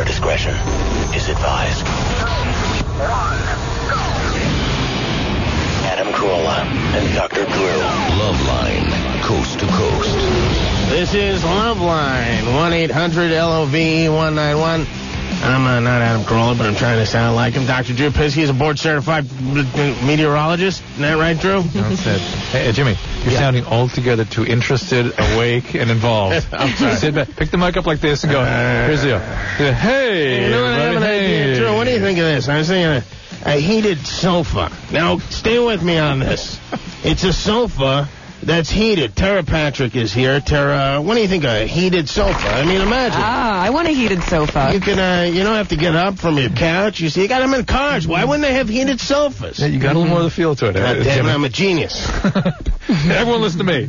Listener discretion is advised. Adam Carolla and Dr. Drew. Loveline, coast to coast. This is Loveline, 1-800-LOVE-191. I'm not Adam Carolla, but I'm trying to sound like him. Dr. Drew Piskey is a board-certified meteorologist. Isn't that right, Drew? That's it. Hey, Jimmy, you're sounding altogether too interested, awake, and involved. I'm sorry. Sit back, pick the mic up like this and go, here's the deal. Hey, you know what, I have an idea. hey. Drew, what do you think of this? I was thinking a heated sofa. Now, stay with me on this. It's a sofa that's heated. Tara Patrick is here. Tara, what do you think of a heated sofa? I mean, imagine. I want a heated sofa. You can, you don't have to get up from your couch. You see, you got them in cars. Why wouldn't they have heated sofas? Yeah, you got a little more of the feel to it. God damn it, I'm a genius. Everyone listen to me.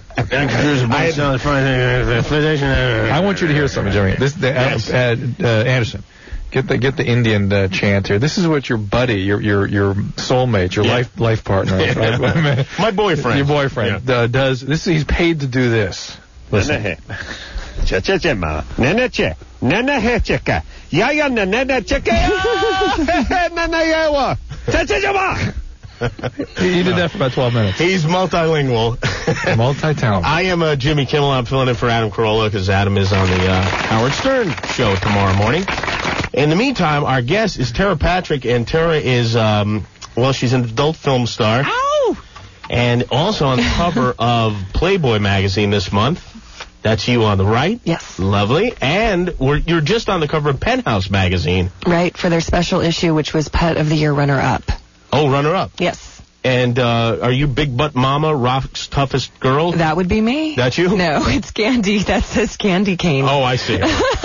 I want you to hear something, Jimmy. Anderson. Get the Indian chant here. This is what your buddy, your soulmate, your life partner, right? My boyfriend. Your boyfriend does. He's paid to do this. Listen. He did that for about 12 minutes. He's multilingual. Multi-talented. I am Jimmy Kimmel. I'm filling in for Adam Carolla because Adam is on the Howard Stern show tomorrow morning. In the meantime, our guest is Tara Patrick, and Tara is, she's an adult film star. Ow! And also on the cover of Playboy magazine this month. That's you on the right. Yes. Lovely. And you're just on the cover of Penthouse magazine. Right, for their special issue, which was Pet of the Year runner-up. Oh, runner-up. Yes. And are you Big Butt Mama, Rock's toughest girl? That would be me. That's you? No, it's Candy. That says Candy Cane. Oh, I see.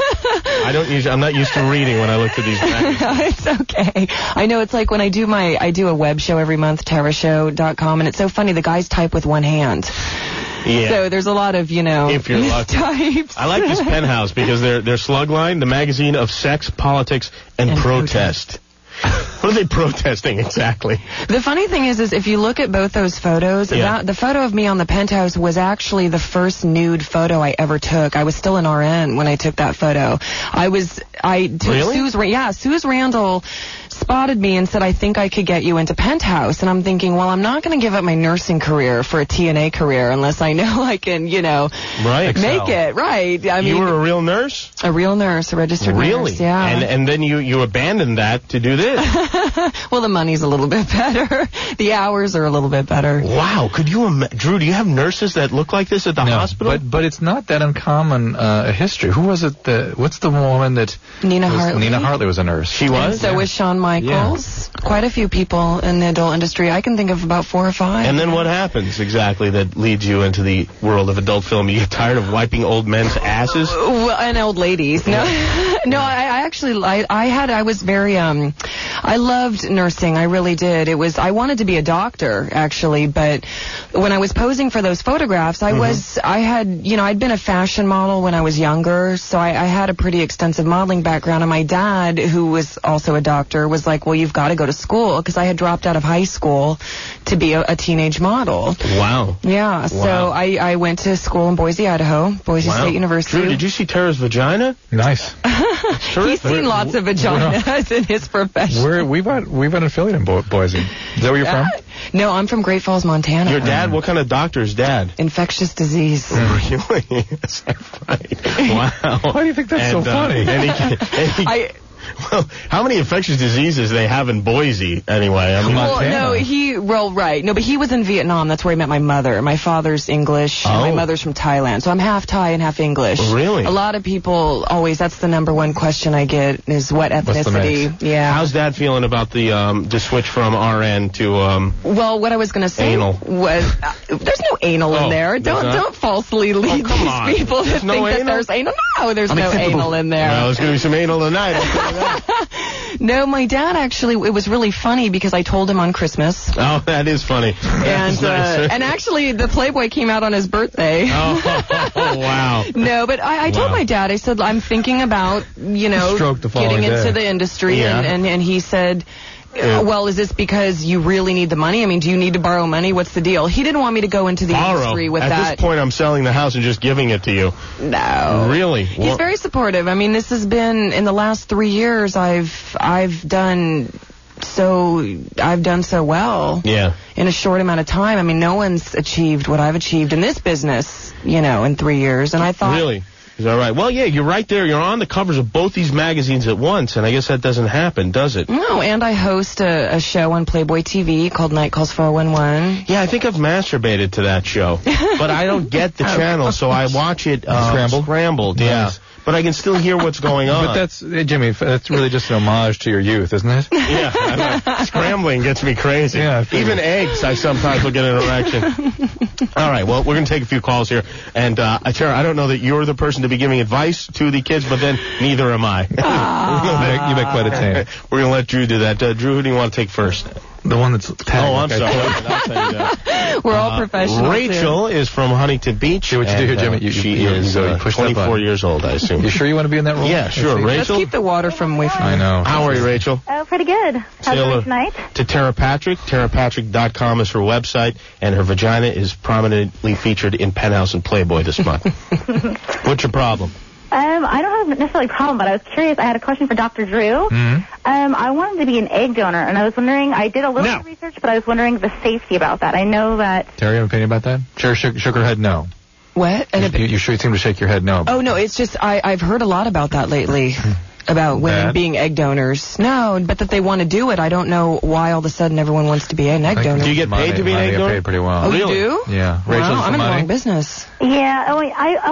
I'm not used to reading when I look at these magazines. It's okay. I know it's like when I do a web show every month, terrashow.com, and it's so funny. The guys type with one hand. Yeah. So there's a lot of, if you're lucky. types. I like this Penthouse because their slugline, the magazine of sex, politics, and protest. What are they protesting exactly? The funny thing is if you look at both those photos, the photo of me on the Penthouse was actually the first nude photo I ever took. I was still an RN when I took that photo. Really? Suze Randall spotted me and said, I think I could get you into Penthouse. And I'm thinking, well, I'm not going to give up my nursing career for a TNA career unless I know I can, make it. Right. I mean, you were a real nurse? A real nurse, a registered nurse, yeah. And then you abandoned that to do this? Well, the money's a little bit better. The hours are a little bit better. Wow. Could you Drew, do you have nurses that look like this at the hospital? But it's not that uncommon a history. Who was it? What's the woman that... Nina Hartley. Nina Hartley was a nurse. She was? And so was Shawn Michaels. Yeah. Quite a few people in the adult industry. I can think of about 4 or 5. And then what happens exactly that leads you into the world of adult film? You get tired of wiping old men's asses? Well, and old ladies. No, no. I was very. I loved nursing. I really did. I wanted to be a doctor actually, but when I was posing for those photographs, I'd been a fashion model when I was younger, so I had a pretty extensive modeling background. And my dad, who was also a doctor, was like, well, you've got to go to school, because I had dropped out of high school to be a teenage model. Wow. Yeah. Wow. So I went to school in Boise, Idaho, Boise State University. Drew, did you see Tara's vagina? Nice. He's seen lots of vaginas in his profession. We've got an affiliate in Boise. Is that where you're from? No, I'm from Great Falls, Montana. Your dad? What kind of doctor is dad? Infectious disease. Really? Is that right? Wow. Why do you think that's so funny? Well, how many infectious diseases they have in Boise, anyway? I mean, but he was in Vietnam. That's where I met my mother. My father's English, and my mother's from Thailand. So I'm half Thai and half English. Really? A lot of people that's the number one question I get is what ethnicity. What's the mix? Yeah. How's Dad feeling about the switch from RN to Well, what I was going to say was there's no anal in there. Don't falsely lead these people to think that there's anal. No, there's no anal in there. Well, there's going to be some anal tonight. No, my dad actually, it was really funny because I told him on Christmas. Oh, that is funny. And and actually the Playboy came out on his birthday. Oh, wow. No, but I told my dad, I said, I'm thinking about, getting into the industry. Yeah. And he said, Well, is this because you really need the money? I mean, do you need to borrow money? What's the deal? He didn't want me to go into the industry with that. At this point, I'm selling the house and just giving it to you. No. Really? He's very supportive. I mean, this has been, in the last 3 years, I've done so well. Yeah. In a short amount of time. I mean, no one's achieved what I've achieved in this business, in 3 years. And I thought... Really? Is that right? Well, yeah, you're right there. You're on the covers of both these magazines at once, and I guess that doesn't happen, does it? No, and I host a show on Playboy TV called Night Calls 411. Yeah, I think I've masturbated to that show, but I don't get the channel, so I watch it scrambled. Yeah. Nice. But I can still hear what's going on. But that's, Jimmy, that's really just an homage to your youth, isn't it? Yeah, I know. Scrambling gets me crazy. Yeah, even eggs, I sometimes will get an erection. All right, well, we're going to take a few calls here. And, Tara, I don't know that you're the person to be giving advice to the kids, but then neither am I. You make quite a team. We're going to let Drew do that. Drew, who do you want to take first? The one that's tagged. Oh, I'm sorry. I'll tell you that. We're all professionals. Rachel is from Huntington Beach. See what you do here, Jimmy. She is 24 years old, I assume. You sure you want to be in that role? Yeah, sure. Rachel? Let's keep the water away from I know. How are you, Rachel? Oh, pretty good. How's it tonight? To Tara Patrick. TaraPatrick.com is her website, and her vagina is prominently featured in Penthouse and Playboy this month. What's your problem? I don't have necessarily a problem, but I was curious. I had a question for Dr. Drew. Mm-hmm. I wanted to be an egg donor, and I was wondering, I did a little bit of research, but I was wondering the safety about that. I know that... Terry, you have an opinion about that? Sure, shook her head no. What? You sure seem to shake your head no. Oh, no, it's just, I've heard a lot about that lately. About women being egg donors. No, but that they want to do it. I don't know why all of a sudden everyone wants to be an egg donor. Do you get paid to be an egg donor? I get paid pretty well. Oh, really? You do? Yeah. Wow, I'm in the wrong business. Yeah. Oh,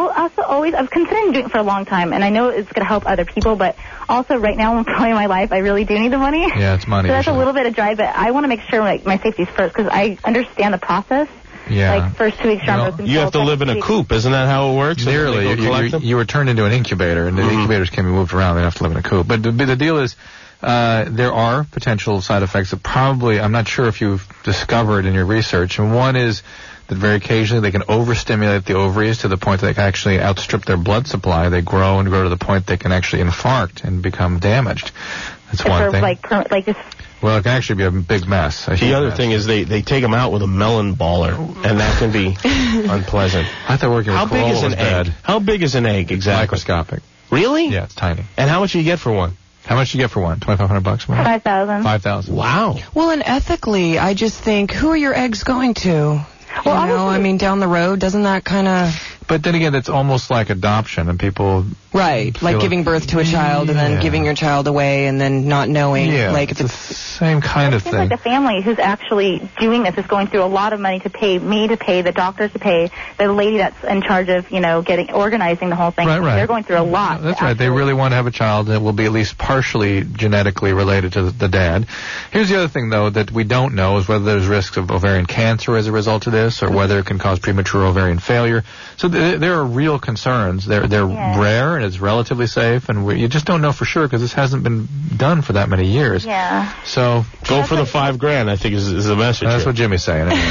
I've considered doing it for a long time, and I know it's going to help other people, but also right now, in my life, I really do need the money. Yeah, it's money. So that's a little bit of drive, but I want to make sure my safety's first, because I understand the process. Yeah. Like, first 2 weeks, you have to live in a coop. Isn't that how it works? Nearly. You were turned into an incubator, and the incubators can be moved around. They don't have to live in a coop. But the deal is, there are potential side effects that probably, I'm not sure if you've discovered in your research. And one is that very occasionally they can overstimulate the ovaries to the point that they can actually outstrip their blood supply. They grow and grow to the point they can actually infarct and become damaged. That's one thing. Well, it can actually be a big mess. The other thing is they take them out with a melon baller, and that can be unpleasant. I thought working with Corolla was bad. How big is an egg exactly? Microscopic. Really? Yeah, it's tiny. And how much do you get for one? How much do you get for one? $2,500? $5,000. $5,000. Wow. Well, and ethically, I just think, who are your eggs going to? Well, I mean, down the road, doesn't that kind of... But then again, it's almost like adoption, and people... Right, like giving birth to a child and then giving your child away and then not knowing. Yeah, like it's the same kind of thing. It seems like the family who's actually doing this is going through a lot of money to pay me to pay, the doctors to pay, the lady that's in charge of, organizing the whole thing. Right. They're going through a lot. That's right. They really want to have a child that will be at least partially genetically related to the dad. Here's the other thing, though, that we don't know is whether there's risks of ovarian cancer as a result of this or whether it can cause premature ovarian failure. So there are real concerns. They're rare and it's relatively safe, and you just don't know for sure because this hasn't been done for that many years. Yeah. So go for the $5,000. I think is the message. That's what Jimmy's saying. Anyway.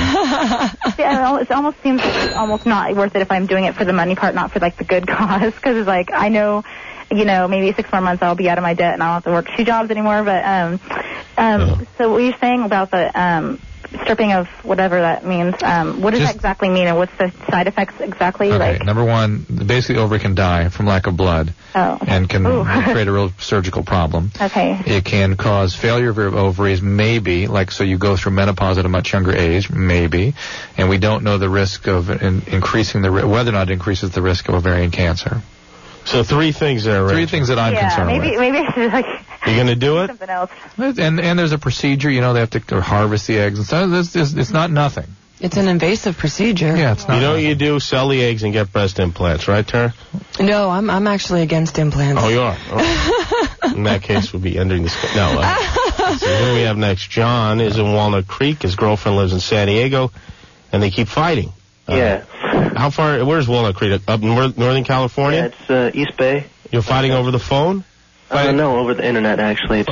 It almost seems almost not worth it if I'm doing it for the money part, not for the good cause. Because it's like I know, maybe 6 more months I'll be out of my debt and I don't have to work 2 jobs anymore. But so what you're saying about the stripping of whatever that means, what does that exactly mean, and what's the side effects exactly? Okay, number one, basically ovary can die from lack of blood and can create a real surgical problem. Okay. It can cause failure of your ovaries, maybe, so you go through menopause at a much younger age, maybe, and we don't know the risk of increasing whether or not it increases the risk of ovarian cancer. So 3 things there, right? 3 things that I'm concerned with. Maybe I should You're going to do it? Something else. And there's a procedure, they have to harvest the eggs and stuff. It's not nothing. It's an invasive procedure. Yeah, it's not. You know what you do? Sell the eggs and get breast implants, right, Tara? No, I'm actually against implants. Oh, you are? Oh. In that case, we'll be ending this. No. So who do we have next? John is in Walnut Creek. His girlfriend lives in San Diego, and they keep fighting. Yeah. How far? Where's Walnut Creek? Up in Northern California? Yeah, it's East Bay. You're fighting over the phone? No, over the internet, actually. It's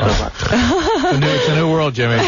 a new world, Jimmy.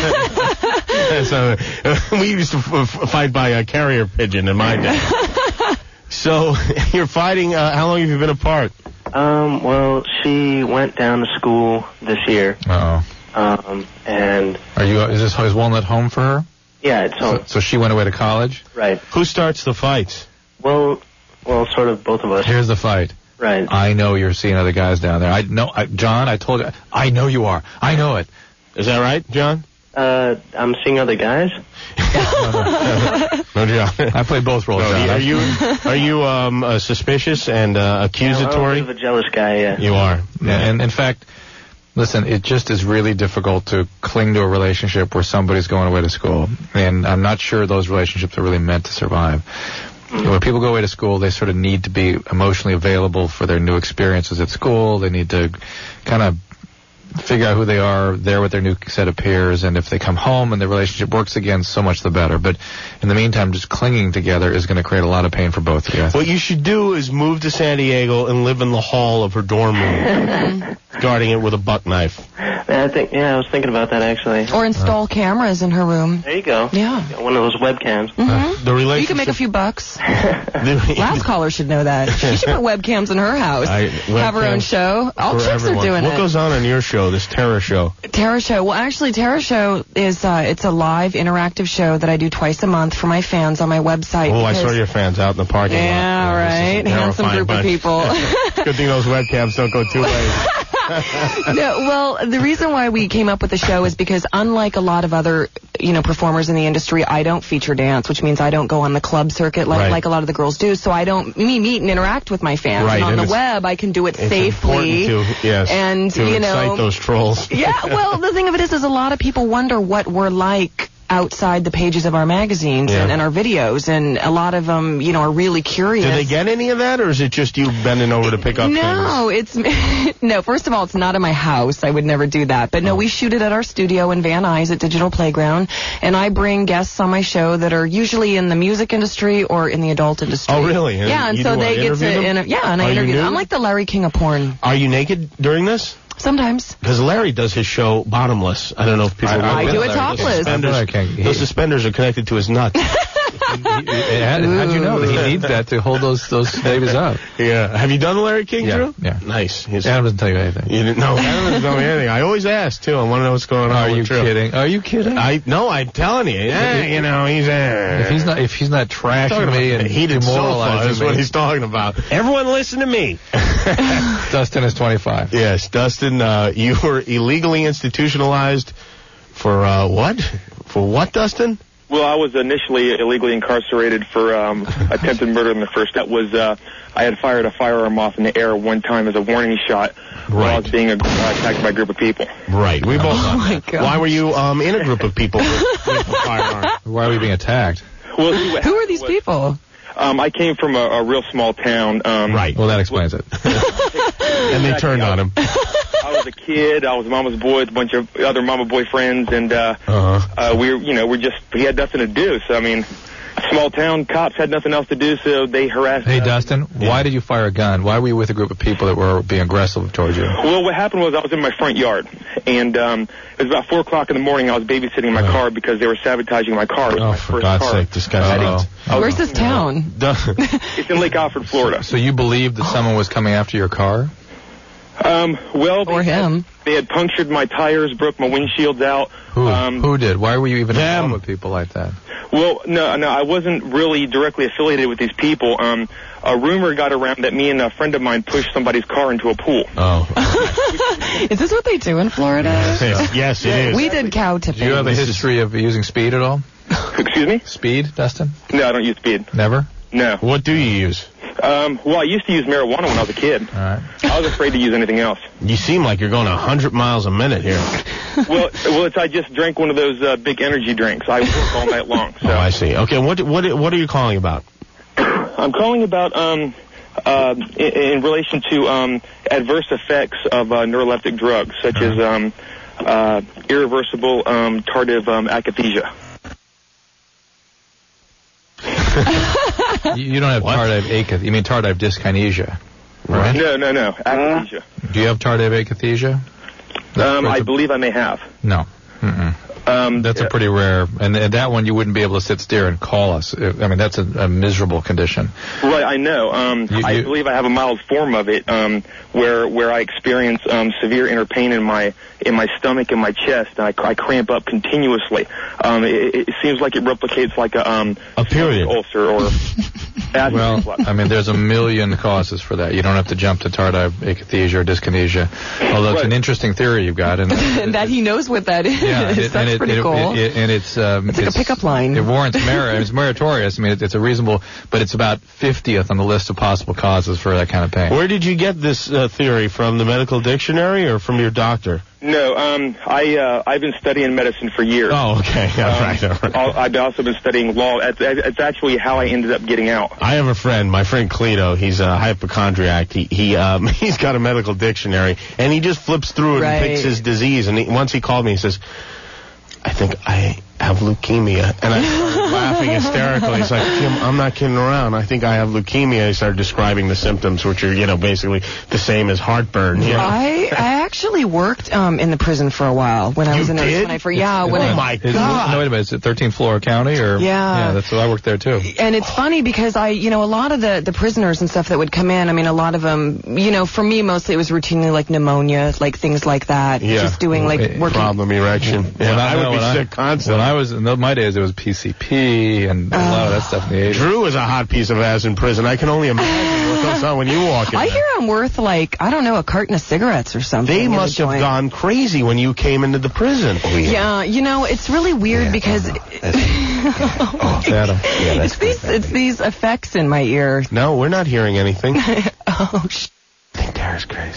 So, we used to fight by a carrier pigeon in my day. So, you're fighting, how long have you been apart? Well, she went down to school this year. Uh-oh. And is Walnut home for her? yeah, it's home. So she went away to college? Right. Who starts the fights? Well, sort of both of us. Here's the fight. Right. I know you're seeing other guys down there. I know, John, I told you. I know you are. I know it. Is that right, John? I'm seeing other guys. No, John. I play both roles. No, are you suspicious and accusatory? I'm a bit of a jealous guy, yeah. You are. Yeah, and in fact, listen, it just is really difficult to cling to a relationship where somebody's going away to school. And I'm not sure those relationships are really meant to survive. When people go away to school, they sort of need to be emotionally available for their new experiences at school. They need to kind of figure out who they are there with their new set of peers, and if they come home and the relationship works again, so much the better. But in the meantime, just clinging together is going to create a lot of pain for both of you. What you should do is move to San Diego and live in the hall of her dorm room, guarding it with a buck knife. I was thinking about that, actually. Or install cameras in her room. There you go. Yeah. One of those webcams. Mm-hmm. The relationship. You can make a few bucks. Last caller should know that. She should put webcams in her house. Have her own show. All chicks are doing What goes on your show, this Terror Show? Terror Show. Well, actually, Terror Show is it's a live interactive show that I do twice a month for my fans on my website. Oh, I saw your fans out in the parking lot. Yeah, right. Handsome group of people. Good thing those webcams don't go too late. No, well, the reason why we came up with the show is because unlike a lot of other, performers in the industry, I don't feature dance, which means I don't go on the club circuit like a lot of the girls do. So I don't meet and interact with my fans. Right, and on the web, I can do it safely. To excite those trolls. Yeah, well, the thing of it is a lot of people wonder what we're like outside the pages of our magazines and our videos, and a lot of them, are really curious. Do they get any of that, or is it just you bending over to pick up things? No, first of all, it's not in my house. I would never do that. But no, we shoot it at our studio in Van Nuys at Digital Playground, and I bring guests on my show that are usually in the music industry or in the adult industry. Oh, really? And so they get to, and I interview them. I'm like the Larry King of porn. Are you naked during this? Sometimes. Because Larry does his show bottomless. I don't know if people know. I do it topless. Those suspenders are connected to his nuts. How'd you know that he needs that to hold those babies up? Yeah. Have you done the Larry King, Drew? Yeah. Nice. Adam doesn't tell you anything. You didn't know. Adam doesn't tell me anything. I always ask, too. I want to know what's going on. Are you kidding? Are you kidding? No, I'm telling you. He's If he's not trashing me and demoralizing me, is what he's talking about. Everyone listen to me. Dustin is 25. Yes, Dustin, you were illegally institutionalized for what? For what, Dustin? Well, I was initially illegally incarcerated for attempted murder in the first. That was I had fired a firearm off in the air one time as a warning shot while I was being attacked by a group of people. Right. We both. Oh my God. Why were you in a group of people with a firearm? Why were you being attacked? Well, who are these people? I came from a real small town. Right. Well, that explains it. And they turned on him. I was a kid. I was mama's boy with a bunch of other mama boy friends, and we had nothing to do. So I mean, small town cops had nothing else to do, so they harassed. Hey, Dustin, why did you fire a gun? Why were you with a group of people that were being aggressive towards you? Well, what happened was I was in my front yard, and it was about 4 o'clock in the morning. I was babysitting my car because they were sabotaging my car. It was my for first God's car. sake, this guy's Where's this town? It's in Lake Alfred, Florida. So you believed that someone was coming after your car? Or him. They had punctured my tires, broke my windshields out. Who did? Why were you even involved with people like that? Well, no, I wasn't really directly affiliated with these people. A rumor got around that me and a friend of mine pushed somebody's car into a pool. Oh. Is this what they do in Florida? Yes, it is. We did cow tipping. Do you have a history of using speed at all? Excuse me? Speed, Dustin? No, I don't use speed. Never? No. What do you use? Well, I used to use marijuana when I was a kid. All right. I was afraid to use anything else. You seem like you're going 100 miles a minute here. Well, I just drank one of those big energy drinks. I work all night long. So. Oh, I see. Okay, what are you calling about? I'm calling about in relation to adverse effects of neuroleptic drugs, such as irreversible tardive akathisia. You don't have tardive akathisia. You mean tardive dyskinesia, right? No. Akathisia. Do you have tardive akathisia? I believe I may have. No. That's a pretty rare, and that one you wouldn't be able to sit still and call us. I mean, that's a miserable condition. Right, I know. I believe I have a mild form of it, where I experience severe inner pain in my stomach and my chest, and I cramp up continuously. It seems like it replicates like a period ulcer or acid reflux. Well, I mean, there's a million causes for that. You don't have to jump to tardive akathisia or dyskinesia, although it's an interesting theory you've got, and that he knows what that is. Yeah, That's pretty cool. It's like a pickup line. It warrants merit. It's meritorious. I mean, it's a reasonable, but it's about 50th on the list of possible causes for that kind of pain. Where did you get this theory from? The medical dictionary or from your doctor? No, I've been studying medicine for years. Oh, okay. All right. I've also been studying law. It's actually how I ended up getting out. I have a friend, my friend Cleto. He's a hypochondriac. He's got a medical dictionary, and he just flips through it and picks his disease. And once he called me, he says, I think I have leukemia. And I started laughing hysterically. He's like, Jim, I'm not kidding around. I think I have leukemia. He started describing the symptoms, which are, basically the same as heartburn. I actually worked in the prison for a while when I was a nurse. My God. No, wait a minute. Is it 13th Floor County? Or? Yeah, that's what I worked there, too. And it's funny because a lot of the prisoners and stuff that would come in, I mean, a lot of them, for me, mostly it was routinely like pneumonia, like things like that. Yeah. Just doing working. Problem erection. Yeah, I would be sick constantly. When I was in my days, it was PCP and a lot of that stuff in the 80s. Drew is a hot piece of ass in prison. I can only imagine what goes on when you walk in. I hear I'm worth a carton of cigarettes or something. They must have gone crazy when you came into the prison. Oh, yeah, it's really weird because it's these effects in my ear. No, we're not hearing anything. Oh, I think Tara's crazy.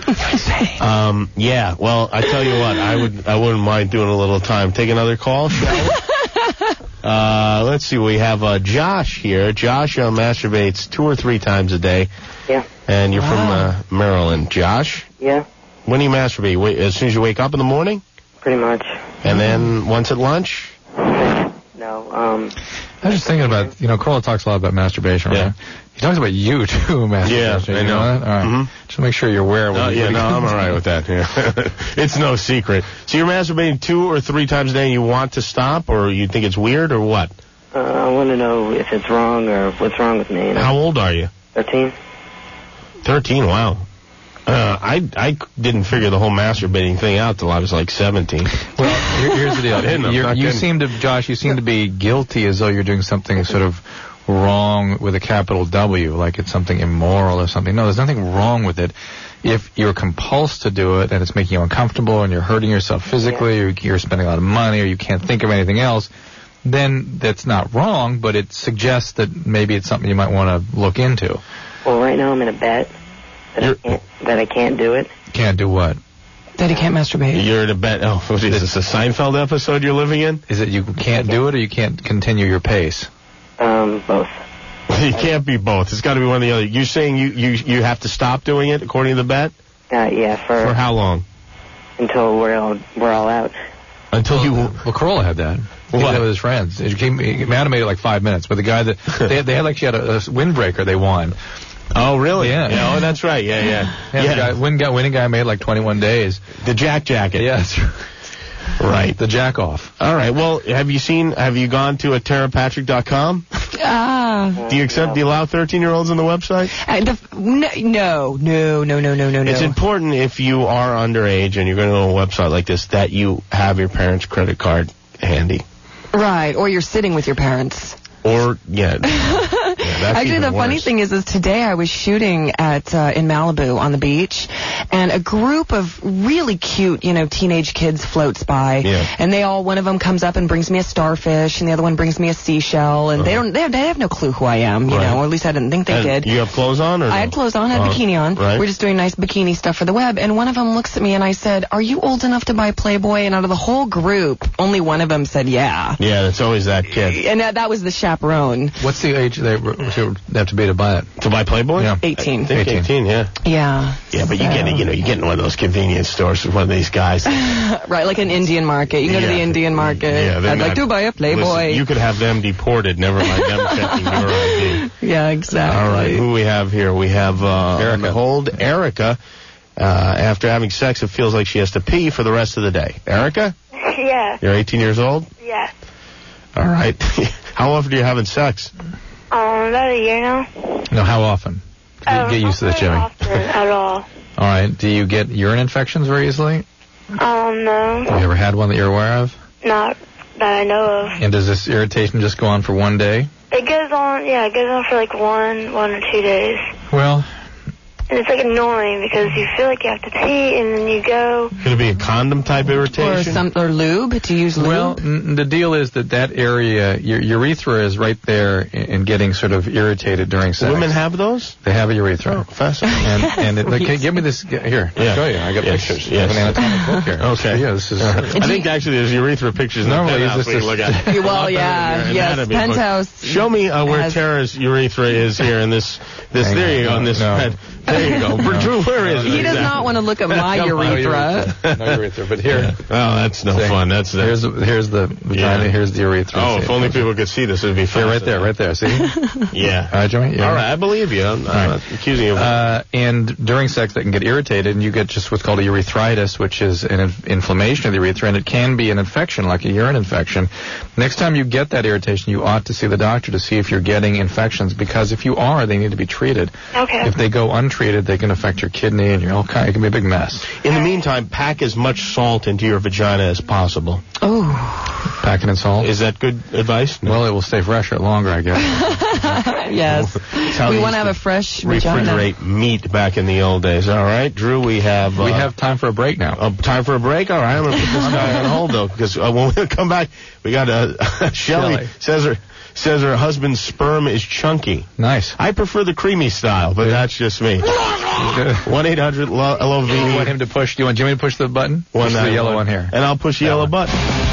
Yeah, well, I tell you what, I wouldn't mind doing a little time. Take another call, shall we? Let's see, we have Josh here. Josh masturbates 2 or 3 times a day. Yeah. And you're from Maryland. Josh? Yeah. When do you masturbate? As soon as you wake up in the morning? Pretty much. And then once at lunch? No, I was just thinking about, Corolla talks a lot about masturbation, right? He talks about you, too, masturbation. Yeah, I know. That? All right. Mm-hmm. Just make sure you're aware. I'm all right with that. Yeah. It's no secret. So you're masturbating 2 or 3 times a day and you want to stop, or you think it's weird, or what? I want to know if it's wrong or what's wrong with me. How old are you? 13. 13, wow. I didn't figure the whole masturbating thing out till I was like 17. Well, here's the deal. You seem to be guilty as though you're doing something sort of wrong with a capital W, like it's something immoral or something. No, there's nothing wrong with it. If you're compulsed to do it and it's making you uncomfortable and you're hurting yourself physically, or you're spending a lot of money, or you can't think of anything else, then that's not wrong, but it suggests that maybe it's something you might want to look into. Well, right now I'm in a bet that I can't do it. Can't do what? That he can't masturbate. You're in a bet. Oh, what is this, a Seinfeld episode you're living in? Is it you can't do it, or you can't continue your pace? Both. You can't be both. It's got to be one or the other. You're saying you have to stop doing it according to the bet? Yeah. For how long? Until we're all out. Until you. Well, Corolla had that. He did that with his friends. He animated like 5 minutes. But the guy that they had a windbreaker they won. Oh, really? Yeah. Oh, that's right. Yeah. The winning guy made like 21 days. The Jack Jacket. Yeah, that's right. The jack off. All right. Well, have you gone to tarapatrick.com? Do you allow 13-year-olds on the website? No. It's important if you are underage and you're going to go to a website like this that you have your parents' credit card handy. Right. Or you're sitting with your parents. Or, that's actually, the funny thing is today I was shooting at in Malibu on the beach, and a group of really cute, teenage kids floats by, and one of them comes up and brings me a starfish, and the other one brings me a seashell, and they have no clue who I am, or at least I didn't think they did. You have clothes on, or I had clothes on, I had a bikini on. Right. We're just doing nice bikini stuff for the web, and one of them looks at me and I said, "Are you old enough to buy Playboy?" And out of the whole group, only one of them said, "Yeah." Yeah, that's always that kid. And that was the chaperone. What's the age they have to be to buy it? To buy Playboy? Yeah. 18. I think 18, yeah. Yeah. Yeah, but you get in one of those convenience stores with one of these guys. Right, like an Indian market. You go to the Indian market. Yeah, I'd like to buy a Playboy. Listen, you could have them deported, never mind them checking your ID. Yeah, exactly. All right, who we have here? We have Erica. After having sex, it feels like she has to pee for the rest of the day. Erica? Yeah. Yeah. You're 18 years old? Yeah. All right. How often are you having sex? About a year now. No, how often? Get used to this, Jimmy. Not very often at all. All right. Do you get urine infections very easily? No. Have you ever had one that you're aware of? Not that I know of. And does this irritation just go on for one day? It goes on for like one or 2 days. Well... And it's like annoying because you feel like you have to pee and then you go. Could it be a condom type irritation? Or lube? To use lube? Well, the deal is that area, your urethra is right there and getting sort of irritated during sex. Women have those? They have a urethra. Oh, fascinating. Give me this here. Yeah. I'll show you. I got pictures. Yes. I have an anatomic book here. Okay. Yeah, this is. I think actually there's urethra pictures in the penthouse we can look at. Well, yeah, yes, penthouse. Show me where Tara's urethra is here in this. There you go. On this bed. There you go. Drew, where is it? He does not want to look at my urethra. No urethra, but here. Oh, that's no fun. That's here's the vagina. Here's the urethra. Oh, if only people could see this, it would be fun. Yeah, right there. See? Yeah. All right, Jimmy. Yeah. All right, I believe you. I'm not accusing you of and during sex, that can get irritated, and you get just what's called a urethritis, which is an inflammation of the urethra, and it can be an infection, like a urine infection. Next time you get that irritation, you ought to see the doctor to see if you're getting infections, because if you are, they need to be treated. Okay. If they go untreated, they can affect your kidney, and it can be a big mess. In the meantime, pack as much salt into your vagina as possible. Oh. Pack it in salt? Is that good advice? No. Well, it will stay fresher longer, I guess. Yes. We want to have a fresh vagina. Refrigerate meat back in the old days. All right, Drew, we have time for a break now. Time for a break? All right, I'm going to put this guy on hold, though, because when we come back, we got Shelley says her husband's sperm is chunky. Nice. I prefer the creamy style, but that's just me. 1-800-LOV. Do you want him to push? Do you want Jimmy to push the button? Push the yellow one here. And I'll push the yellow button.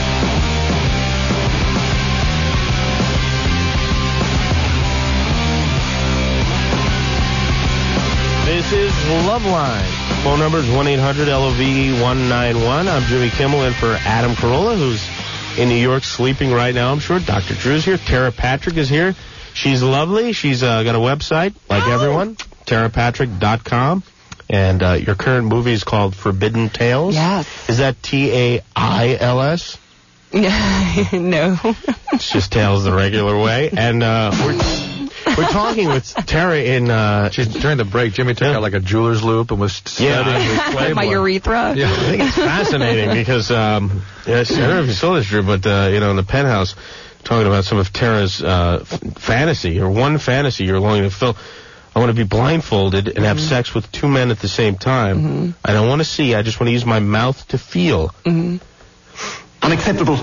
This is Loveline. Phone number is 1-800-LOVE-191. I'm Jimmy Kimmel in for Adam Carolla, who's in New York sleeping right now, I'm sure. Dr. Drew's here. Tara Patrick is here. She's lovely. She's got a website, like everyone, tarapatrick.com. And your current movie is called Forbidden Tales? Yes. Is that Tails? No. It's just Tales the regular way. And we're talking with Tara in... during the break, Jimmy took out like a jeweler's loop and was studying my urethra. Yeah, I think it's fascinating because, I don't know if you saw this, Drew, but, in the penthouse, talking about some of Tara's fantasy, or one fantasy you're longing to fill. I want to be blindfolded and have sex with two men at the same time. Mm-hmm. I don't want to see. I just want to use my mouth to feel. Mm-hmm. Unacceptable.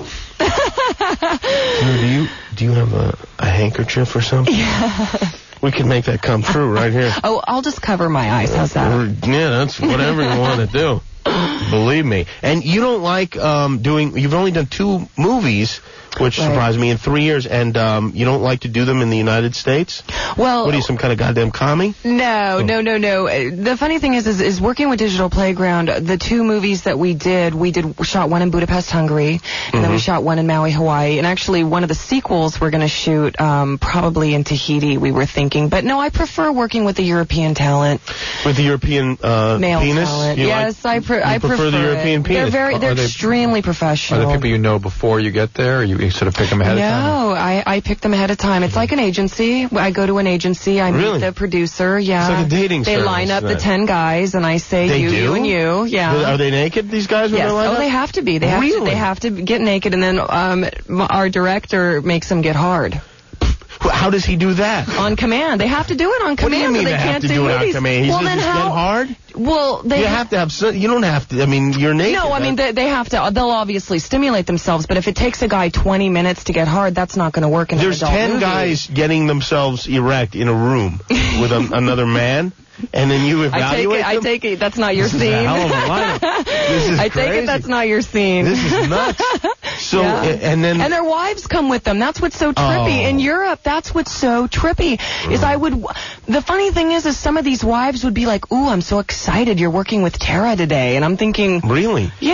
Do you have a handkerchief or something? Yeah. We can make that come true right here. Oh, I'll just cover my eyes. How's that? Yeah, that's whatever you want to do. Believe me. And you don't like you've only done 2 movies, which surprised me, in 3 years, and you don't like to do them in the United States? Well... What are you, some kind of goddamn commie? No. The funny thing is working with Digital Playground, the 2 movies that we shot one in Budapest, Hungary, and then we shot one in Maui, Hawaii, and actually one of the sequels we're going to shoot probably in Tahiti, we were thinking. But no, I prefer working with the European talent. With the European male penis? Talent. Yes, I prefer the European penis. They're extremely professional. Are they people you know before you get there, or you sort of pick them ahead of time? No, I pick them ahead of time. It's like an agency. I go to an agency. I meet the producer. Yeah. It's like a dating service. They line up the 10 guys, and I say you and you. Yeah. Are they naked, these guys? Yes. When They have to be. They have to get naked, and then our director makes them get hard. How does he do that? On command. They have to do it on command. What do you mean they have to do it on command? He's just get hard? Well, you have to have. You don't have to. I mean, you're naked. No, I mean they have to. They'll obviously stimulate themselves, but if it takes a guy 20 minutes to get hard, that's not going to work in an adult movie. There's 10 guys getting themselves erect in a room with another man. And then you evaluate them? I take it that's not your scene. This is a hell of a lineup. This is I crazy. take it that's not your scene. This is nuts. So, and their wives come with them. That's what's so trippy. In Europe, that's what's so trippy. Is the funny thing is some of these wives would be like, ooh, I'm so excited you're working with Tara today. And I'm thinking... Really? Yeah.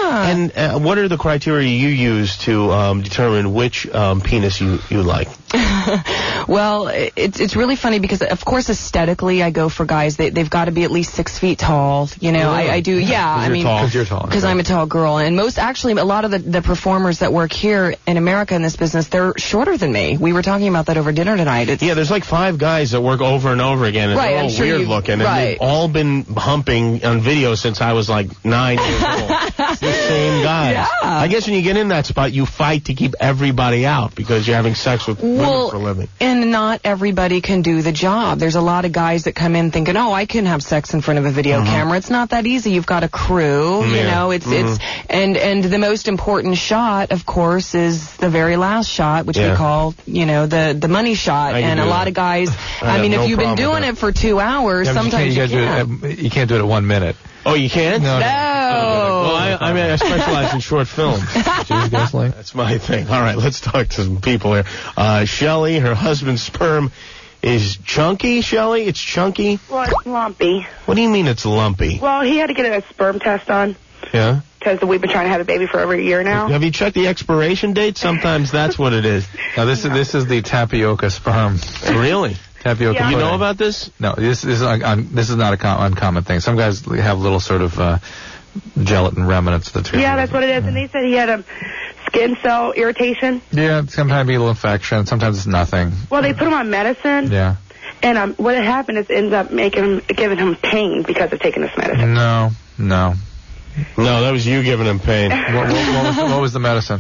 And what are the criteria you use to determine which penis you like? Well, it's really funny because, of course, aesthetically, I go for guys. They've got to be at least 6 feet tall. You know, I do. Yeah, I mean, because you're tall. Because I'm a tall girl, and a lot of the performers that work here in America in this business, they're shorter than me. We were talking about that over dinner tonight. There's like 5 guys that work over and over again, and they're all weird looking, and they've all been humping on video since I was like 9 years old. The same guys. Yeah. I guess when you get in that spot, you fight to keep everybody out because you're having sex with women for a living. And not everybody can do the job. There's a lot of guys that come in thinking, oh, I can have sex in front of a video camera. It's not that easy. You've got a crew, you know. It's and the most important shot, of course, is the very last shot, which we call, you know, the money shot. And a lot of guys, I mean, if you've been doing it for 2 hours, sometimes you can't. You can't do it at 1 minute. Oh, you can't? No. Well, I specialize in short films. That's my thing. All right, let's talk to some people here. Shelley, her husband's sperm is chunky, Shelley? It's chunky? Well, it's lumpy. What do you mean it's lumpy? Well, he had to get a sperm test done. Yeah? Because we've been trying to have a baby for over a year now. Have you checked the expiration date? Sometimes that's what it is. Now, this is the tapioca sperm. Really? Tapioca. Yeah. You know about this? No, this is not an uncommon thing. Some guys have little sort of gelatin remnants. Yeah, that's what it is. And they said he had a skin cell irritation. Yeah, sometimes be a little infection. Sometimes it's nothing. Well, they put him on medicine. Yeah. And what had happened is it ends up giving him pain because of taking this medicine. No, that was you giving him pain. What was the medicine?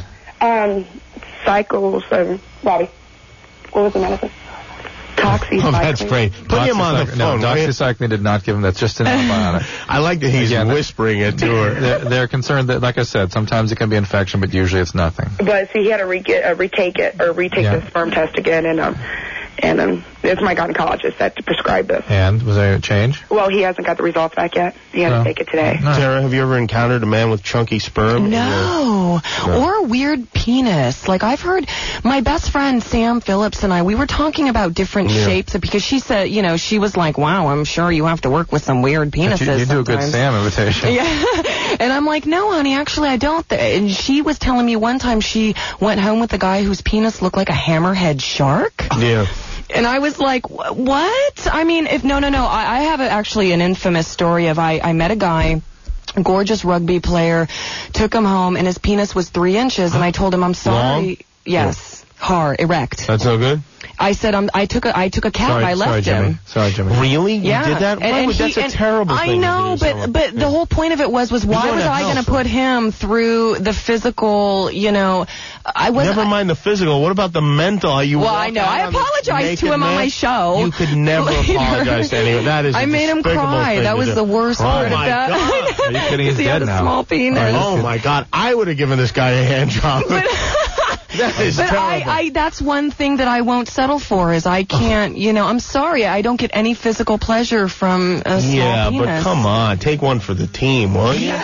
Cycles. Bobby, what was the medicine? Doxycycline. Oh, that's great. Put him on the phone. No, doxycycline did not give him that. Just an antibiotic. I like that he's whispering it to her. They're concerned that, like I said, sometimes it can be infection, but usually it's nothing. But see, he had to retake the sperm test again, and it's my gynecologist that prescribed this. And was there a change? Well, he hasn't got the results back yet. He had to take it today. No. Sarah, have you ever encountered a man with chunky sperm? No. Or a weird penis. Like, I've heard my best friend Sam Phillips and we were talking about different shapes because she said, you know, she was like, wow, I'm sure you have to work with some weird penises. You do a good Sam imitation. Yeah. And I'm like, no, honey, actually I don't. And she was telling me one time she went home with a guy whose penis looked like a hammerhead shark. Yeah. And I was like, what? I mean, I have actually an infamous story of I met a guy, a gorgeous rugby player, took him home, and his penis was 3 inches, and I told him, I'm sorry. Long? Yes. Hard, erect. That's no good? I said, I took a cab. I left him. Sorry, Jimmy. Really? Yeah. You did that? That's a terrible thing. I know, but the whole point of it was why was I going to put him through the physical, you know, Never mind the physical. What about the mental? I know. I apologized to him on my show. You could never apologize to anyone. That is I made him cry. That was the worst part of that. Oh, my God. Are you kidding? He's he had dead now. a small penis. Oh, my God. I would have given this guy a hand job. That is terrible. That's one thing that I won't settle for is I can't, you know, I'm sorry, I don't get any physical pleasure from a small penis. But come on, take one for the team, won't you?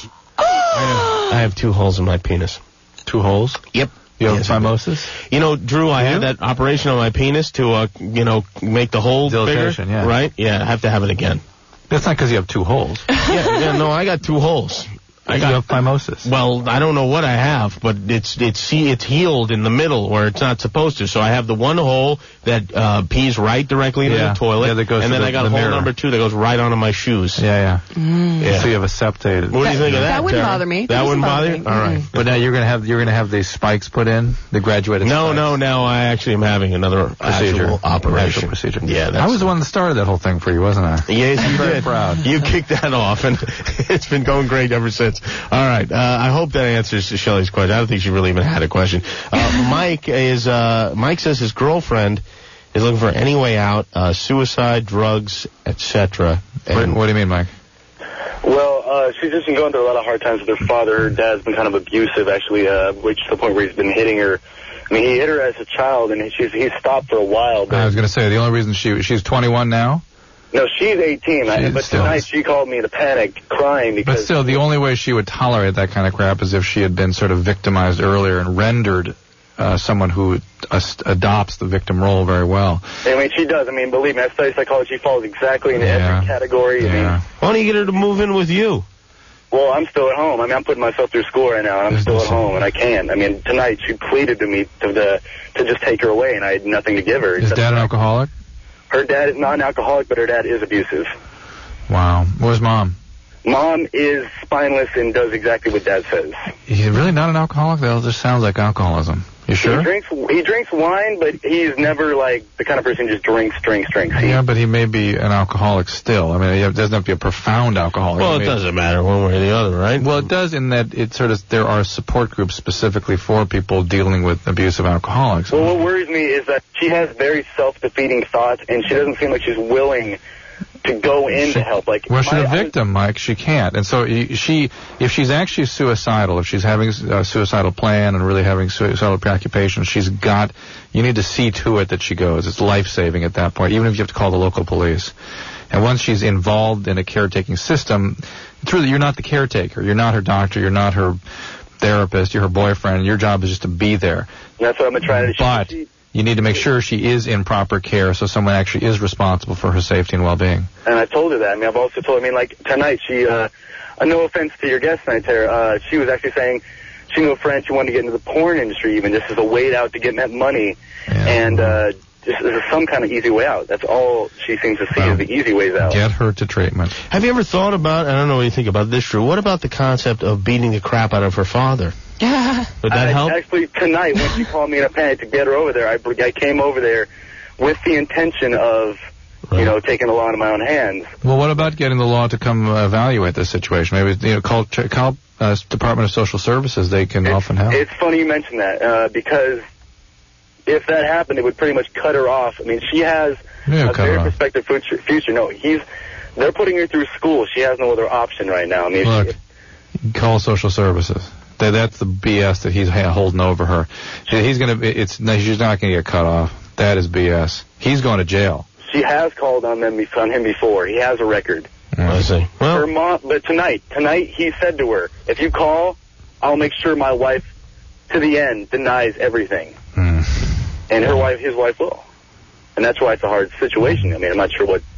I have 2 holes in my penis. 2 holes? Yep. You have phimosis? You know, Drew, I had that operation on my penis to, make the hole bigger. Yeah. Right? Yeah, I have to have it again. That's not because you have 2 holes. No, I got 2 holes. You have phimosis. Well, I don't know what I have, but it's healed in the middle where it's not supposed to. So I have the one hole that pees right directly into the toilet, that goes and then I got a hole number 2 that goes right onto my shoes. Yeah. So you have a septated. What do you think of that? That wouldn't bother me. That wouldn't bother you? All right. But now you're gonna have these spikes put in, the graduated. No. Now I actually am having another procedure. Operation. Procedure. Yeah, I was the one that started that whole thing for you, wasn't I? Yes, you very did. Proud. You kicked that off, and it's been going great ever since. All right. I hope that answers Shelley's question. I don't think she really even had a question. Mike says his girlfriend is looking for any way out, suicide, drugs, etc. What do you mean, Mike? Well, she's just been going through a lot of hard times with her father. Her dad's been kind of abusive, actually, which to the point where he's been hitting her. I mean, he hit her as a child, and he's stopped for a while. I was going to say, the only reason she's 21 now? No, she's 18, but tonight she called me in a panic, crying because... But still, the only way she would tolerate that kind of crap is if she had been sort of victimized earlier and rendered someone who adopts the victim role very well. I mean, she does. I mean, believe me, I study psychology. She falls exactly in every category. I mean, why don't you get her to move in with you? Well, I'm still at home. I mean, I'm putting myself through school right now, and I'm still at home, and I can't. I mean, tonight she pleaded to me to just take her away, and I had nothing to give her. Is Dad an alcoholic? Her dad is not an alcoholic, but her dad is abusive. Wow. Where's Mom? Mom is spineless and does exactly what Dad says. He's really not an alcoholic? That just sounds like alcoholism. You sure? He drinks wine, but he's never like the kind of person who just drinks. Yeah, but he may be an alcoholic still. I mean, it doesn't have to be a profound alcoholic. Well, it doesn't matter one way or the other, right? Well, it does in that it sort of there are support groups specifically for people dealing with abusive alcoholics. Well, what worries me is that she has very self-defeating thoughts, and she doesn't seem like she's willing to go in to help. Like, well, she's a victim, Mike. She can't. And so if she's actually suicidal, if she's having a suicidal plan and really having suicidal preoccupation, you need to see to it that she goes. It's life-saving at that point, even if you have to call the local police. And once she's involved in a caretaking system, you're not the caretaker. You're not her doctor. You're not her therapist. You're her boyfriend. Your job is just to be there. That's what I'm going to try to do. But you need to make sure she is in proper care so someone actually is responsible for her safety and well-being. And I told her that. I mean, I've also told her, I mean, like, tonight she, no offense to your guest tonight, Tara, she was actually saying she knew a friend, she wanted to get into the porn industry even, just as a way out to get that money. Yeah. And just as some kind of easy way out. That's all she seems to see as the easy ways out. Get her to treatment. Have you ever thought about, I don't know what you think about this, Drew, what about the concept of beating the crap out of her father? Would that help? Actually, tonight, when she called me in a panic to get her over there, I came over there with the intention of, taking the law into my own hands. Well, what about getting the law to come evaluate this situation? Maybe, call Department of Social Services. They can often help. It's funny you mention that, because if that happened, it would pretty much cut her off. I mean, she has a very prospective future. No, they're putting her through school. She has no other option right now. I mean, look, call Social Services. That's the BS that he's holding over her. She's not going to get cut off. That is BS. He's going to jail. She has called on him before. He has a record. I see. Well, her mom, but tonight he said to her, if you call, I'll make sure my wife, to the end, denies everything. And his wife will. And that's why it's a hard situation. I mean, I'm not sure what...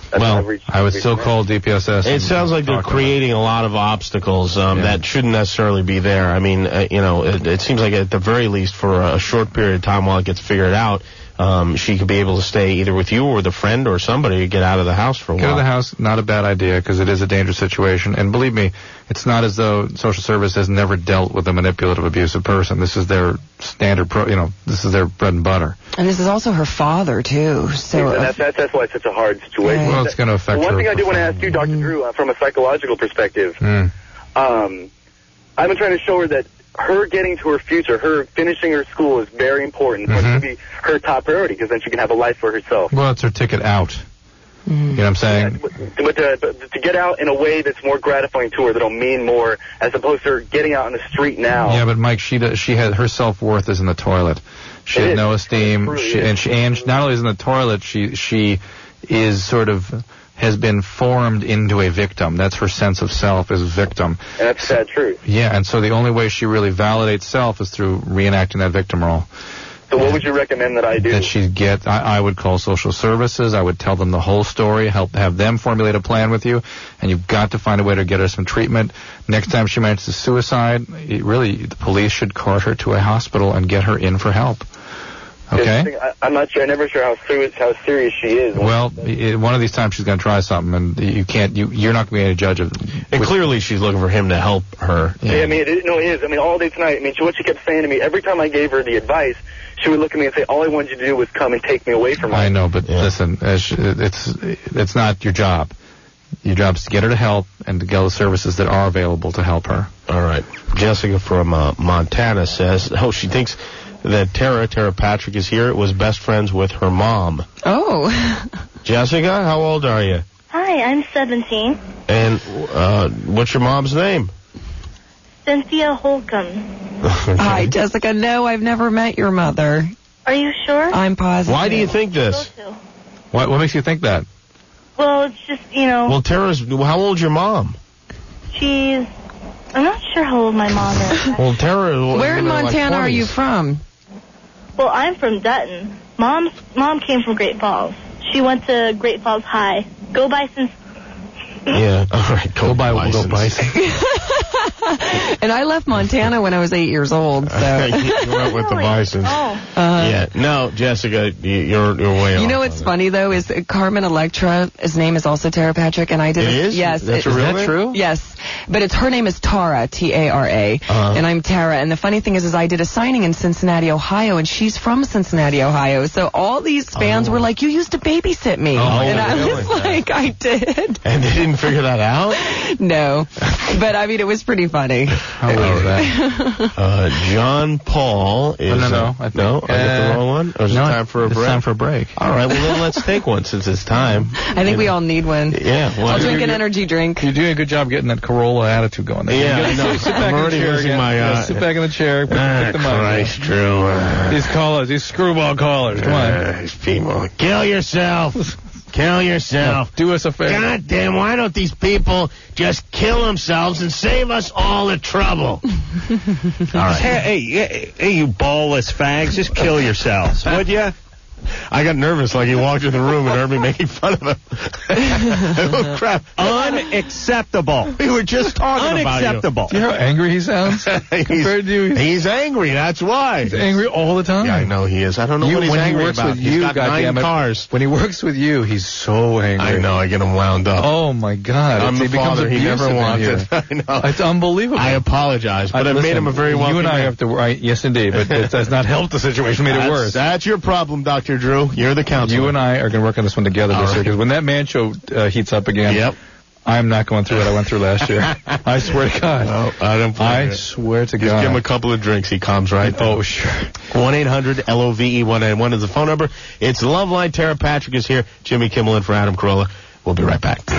I would still call DPSS. It sounds like they're creating a lot of obstacles that shouldn't necessarily be there. I mean, it seems like at the very least for a short period of time while it gets figured out, she could be able to stay either with you or with a friend or somebody to get out of the house for a while. Get out of the house, not a bad idea, because it is a dangerous situation. And believe me, it's not as though social service has never dealt with a manipulative, abusive person. This is their standard, this is their bread and butter. And this is also her father, too. So that's why it's such a hard situation. Well, it's going to affect her. One thing I do want to ask you, Dr. Drew, from a psychological perspective, I've been trying to show her that her getting to her future, her finishing her school is very important. It should be her top priority, because then she can have a life for herself. Well, it's her ticket out. You know what I'm saying? But to get out in a way that's more gratifying to her, that'll mean more, as opposed to her getting out on the street now. Yeah, but Mike, she had her self-worth is in the toilet. She has no esteem. And not only is in the toilet, she is sort of has been formed into a victim. That's her sense of self as a victim. And that's sad truth. Yeah, and so the only way she really validates self is through reenacting that victim role. So what would you recommend that I do? That I would call social services. I would tell them the whole story, have them formulate a plan with you, and you've got to find a way to get her some treatment. Next time she mentions suicide, the police should cart her to a hospital and get her in for help. Okay? I'm not sure. I'm never sure how serious she is. Well, one of these times she's going to try something, and you're not going to be a judge of it. And clearly she's looking for him to help her. Yeah, I mean, it is. I mean, all day tonight, what she kept saying to me, every time I gave her the advice, she would look at me and say, all I wanted you to do was come and take me away from her. I know, but listen, it's not your job. Your job is to get her to help and to get the services that are available to help her. All right. Jessica from Montana says, she thinks that Tara Patrick is here, was best friends with her mom. Oh. Jessica, how old are you? Hi, I'm 17. And what's your mom's name? Cynthia Holcomb. Hi, Jessica. No, I've never met your mother. Are you sure? I'm positive. Why do you think this? What makes you think that? Well, it's just, Well, how old's your mom? I'm not sure how old my mom is. Well, Tara... Where in Montana are you from? Well, I'm from Dutton. Mom came from Great Falls. She went to Great Falls High. Go Bisons. Yeah. All right. Go buy Bison. And I left Montana when I was 8 years old. So. You went with the Bisons. Yeah. No, Jessica, you're way off. You know what's funny, though, is Carmen Electra, his name is also Tara Patrick, and I did it. It is? Yes. Is that true? Yes. But her name is Tara, T-A-R-A, and I'm Tara. And the funny thing is I did a signing in Cincinnati, Ohio, and she's from Cincinnati, Ohio. So all these fans were like, you used to babysit me. And I was like, I did. And they didn't figure that out? No. But, I mean, it was pretty funny. How was that? John Paul is... No. I got the wrong one? Or is it time for a break? It's time for a break. All right, well, then let's take one since it's time. I think we all need one. Yeah. Well, I'll drink an energy drink. You're doing a good job getting that Corolla attitude going there. Yeah, I know. Sit back in the chair again. Sit back in the chair. Pick them up. Christ, Drew. These callers, these screwball callers. Come on. These people. Kill yourself. Kill yourself. Do us a favor. God damn, why don't these people just kill themselves and save us all the trouble? All right. Hey, you ballless fags, just kill yourselves, would you? I got nervous like he walked in the room and heard me making fun of him. Oh, crap. Unacceptable. We were just talking about you. Unacceptable. Do you know how angry he sounds? Compared to you? He's angry, that's why. He's angry all the time. Yeah, I know he is. I don't know what he's angry about. He's got 9 cars. When he works with you, he's so angry. I know, I get him wound up. Oh, my God. I'm the father he never wanted. I know. It's unbelievable. I apologize, but I've made him a very welcome You and I man. have to, yes, indeed, but it does not help the situation, made it worse. That's your problem, Dr. Drew. You're the counselor. You and I are going to work on this one together this year, because when that man show heats up again, I'm not going through what I went through last year. I swear to God. No, I don't believe it. Swear to God. Just give him a couple of drinks. He calms right down. Oh, sure. 1-800-LOVE-191 is the phone number. It's Loveline. Tara Patrick is here. Jimmy Kimmel in for Adam Carolla. We'll be right back.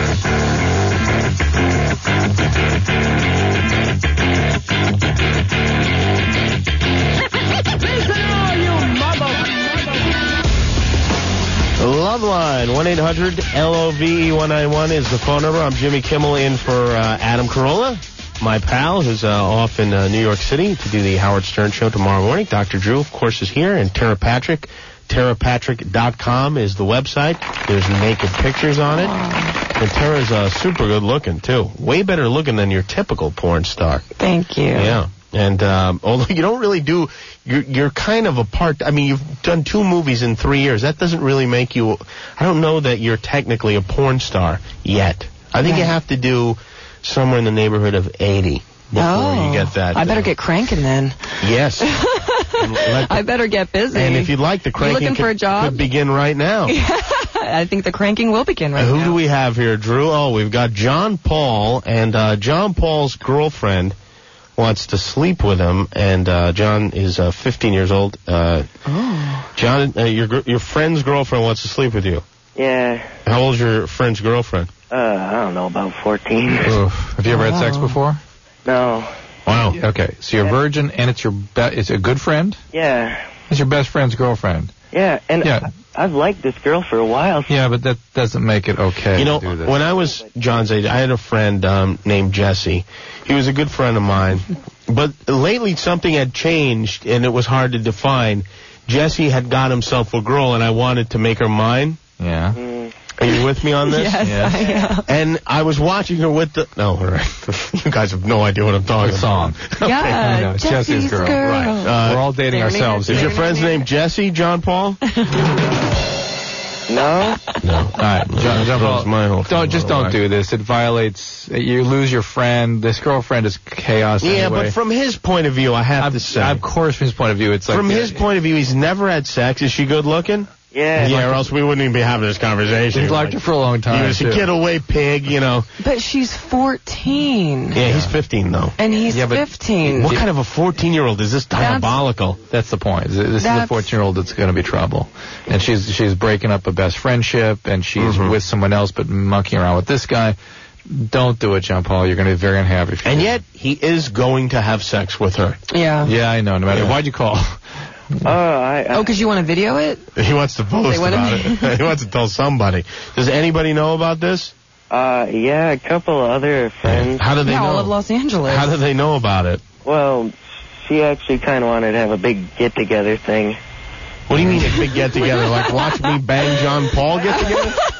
Loveline, 1-800-LOVE-191 is the phone number. I'm Jimmy Kimmel in for Adam Carolla, my pal, who's off in New York City to do the Howard Stern Show tomorrow morning. Dr. Drew, of course, is here, and Tara Patrick. TaraPatrick.com is the website. There's naked pictures on it. And Tara's super good looking, too. Way better looking than your typical porn star. Thank you. Yeah. And although you don't really do, you're kind of a part. I mean, you've done 2 movies in 3 years. That doesn't really make you. I don't know that you're technically a porn star yet. I think you have to do somewhere in the neighborhood of 80 before you get that. I better get cranking then. Yes. I better get busy. And if you'd like, the cranking for a job? could begin right now. I think the cranking will begin right now. Who do we have here, Drew? Oh, we've got John Paul, and John Paul's girlfriend wants to sleep with him, and John is 15 years old. John, your friend's girlfriend wants to sleep with you. Yeah. How old's your friend's girlfriend? I don't know, about 14. Oof. Have you ever had sex before? No. Wow. Okay, so you're a virgin, and it's it's a good friend? Yeah. It's your best friend's girlfriend? Yeah, and I've liked this girl for a while. Yeah, but that doesn't make it okay. You know, to do this. when I was John's age, I had a friend named Jesse. He was a good friend of mine. But lately something had changed, and it was hard to define. Jesse had got himself a girl, and I wanted to make her mine. Yeah. Are you with me on this? Yes, I am. And I was watching her with the... No, all right. You guys have no idea what I'm talking about. Song. Yeah, Jesse's girl. Right. We're all dating ourselves. Is your friend's name Jesse, John Paul? No? No. All right. John Paul, my whole thing. Don't do this. It violates... You lose your friend. This girlfriend is chaos Yeah, anyway. but from his point of view, I have to say... Of course, from his point of view, it's like... From his point of view, he's never had sex. Is she good looking? Yeah. Yeah, or else we wouldn't even be having this conversation. He's liked her for a long time. He was a get away pig, you know. But she's 14. Yeah, he's 15, though. And he's 15. What kind of a 14-year-old is this diabolical? That's the point. This is a 14-year-old that's going to be trouble. And she's breaking up a best friendship, and she's with someone else but monkeying around with this guy. Don't do it, John Paul. You're going to be very unhappy. And yet, he is going to have sex with her. Yeah. Yeah, I know. No matter. Why'd you call? Because you want to video it? He wants to post about it. He wants to tell somebody. Does anybody know about this? Yeah, a couple of other friends. How do they know? all of Los Angeles. How do they know about it? Well, she actually kind of wanted to have a big get-together thing. What do you mean a big get-together? Like watch me bang John Paul get together? I don't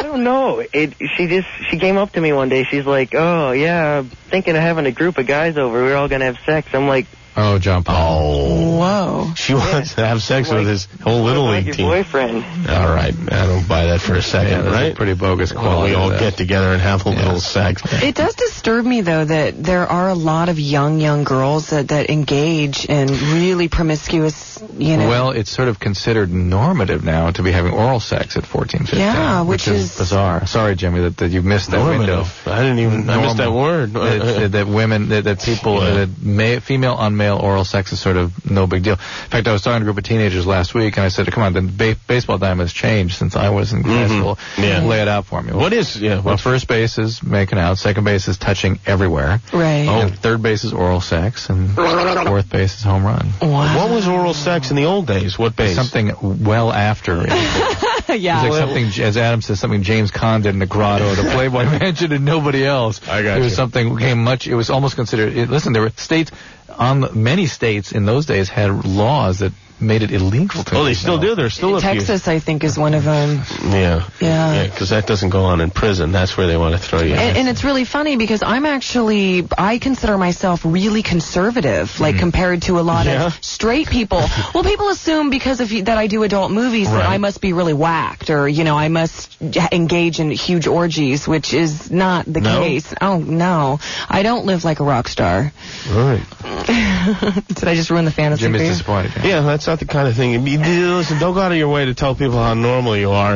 don't know. She came up to me one day. She's like, "Oh yeah, I'm thinking of having a group of guys over. We're all gonna have sex." I'm like, "Oh, John Paul." Whoa. She wants to have sex with his whole little league your team. boyfriend. All right, I don't buy that for a second, Yeah, right? Pretty bogus quality. We all get together and have a little sex. It does disturb me, though, that there are a lot of young girls that engage in really promiscuous, Well, it's sort of considered normative now to be having oral sex at 14, 15. Yeah, which is bizarre. Sorry, Jimmy, that you missed that Normative. window. I missed that word. that women, that people, female on male oral sex is sort of no big deal. In fact, I was talking to a group of teenagers last week, and I said, come on, the baseball diamond has changed since I was in high school. Yeah. Lay it out for me. Well, first base is making out, second base is touching everywhere. Right. And third base is oral sex, and fourth base is home run. Wow. What was oral sex in the old days? What base? Something well after. Yeah. It was like something, as Adam says, something James Caan did in the grotto, the Playboy Mansion, and nobody else. I got It was something it was almost considered. Listen, there were states, many states in those days had laws that made it illegal to. Oh, they still do. There's still a few. Texas, I think, is one of them. Yeah. Yeah. Because that doesn't go on in prison. That's where they want to throw you. And it's really funny because I consider myself really conservative, like compared to a lot of straight people. Well, people assume because that I do adult movies that I must be really whacked, or I must engage in huge orgies, which is not the case. Oh no, I don't live like a rock star. Right. Did I just ruin the fantasy? Jimmy's disappointed. Yeah, that's not the kind of thing. Listen, don't go out of your way to tell people how normal you are.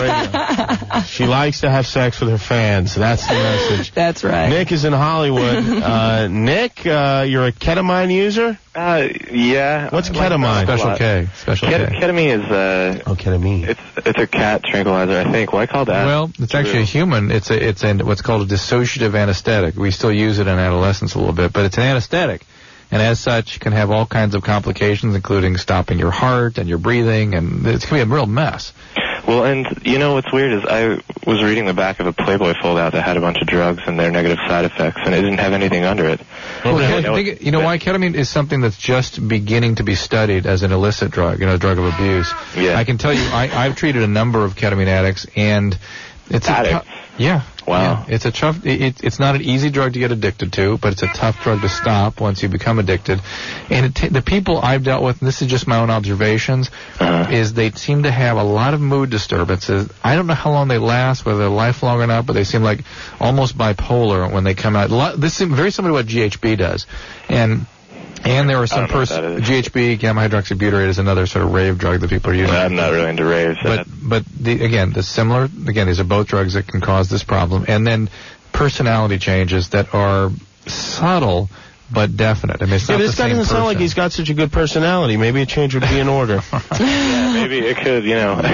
She likes to have sex with her fans. That's the message. That's right. Nick is in Hollywood. Nick, you're a ketamine user? Yeah. What's ketamine? Special K. Ketamine is ketamine. It's a cat tranquilizer, I think. Why call that? Well, it's actually a human. It's what's called a dissociative anesthetic. We still use it in adolescence a little bit, but it's an anesthetic. And as such, can have all kinds of complications, including stopping your heart and your breathing, and it's going to be a real mess. Well, and what's weird is I was reading the back of a Playboy foldout that had a bunch of drugs and their negative side effects, and it didn't have anything under it. Well, why ketamine is something that's just beginning to be studied as an illicit drug, a drug of abuse. Yeah. I can tell you, I've treated a number of ketamine addicts, and it's yeah. Wow. Yeah, it's a tough. It's not an easy drug to get addicted to, but it's a tough drug to stop once you become addicted. And the people I've dealt with, and this is just my own observations, is they seem to have a lot of mood disturbances. I don't know how long they last, whether they're lifelong or not, but they seem like almost bipolar when they come out. This is very similar to what GHB does, and there are some GHB, gamma hydroxybutyrate, is another sort of rave drug that people are using. I'm not really into raves. But these are both drugs that can cause this problem. And then personality changes that are subtle but definite. I mean, it's not the same person. This guy doesn't sound like he's got such a good personality. Maybe a change would be in order. Yeah, maybe it could,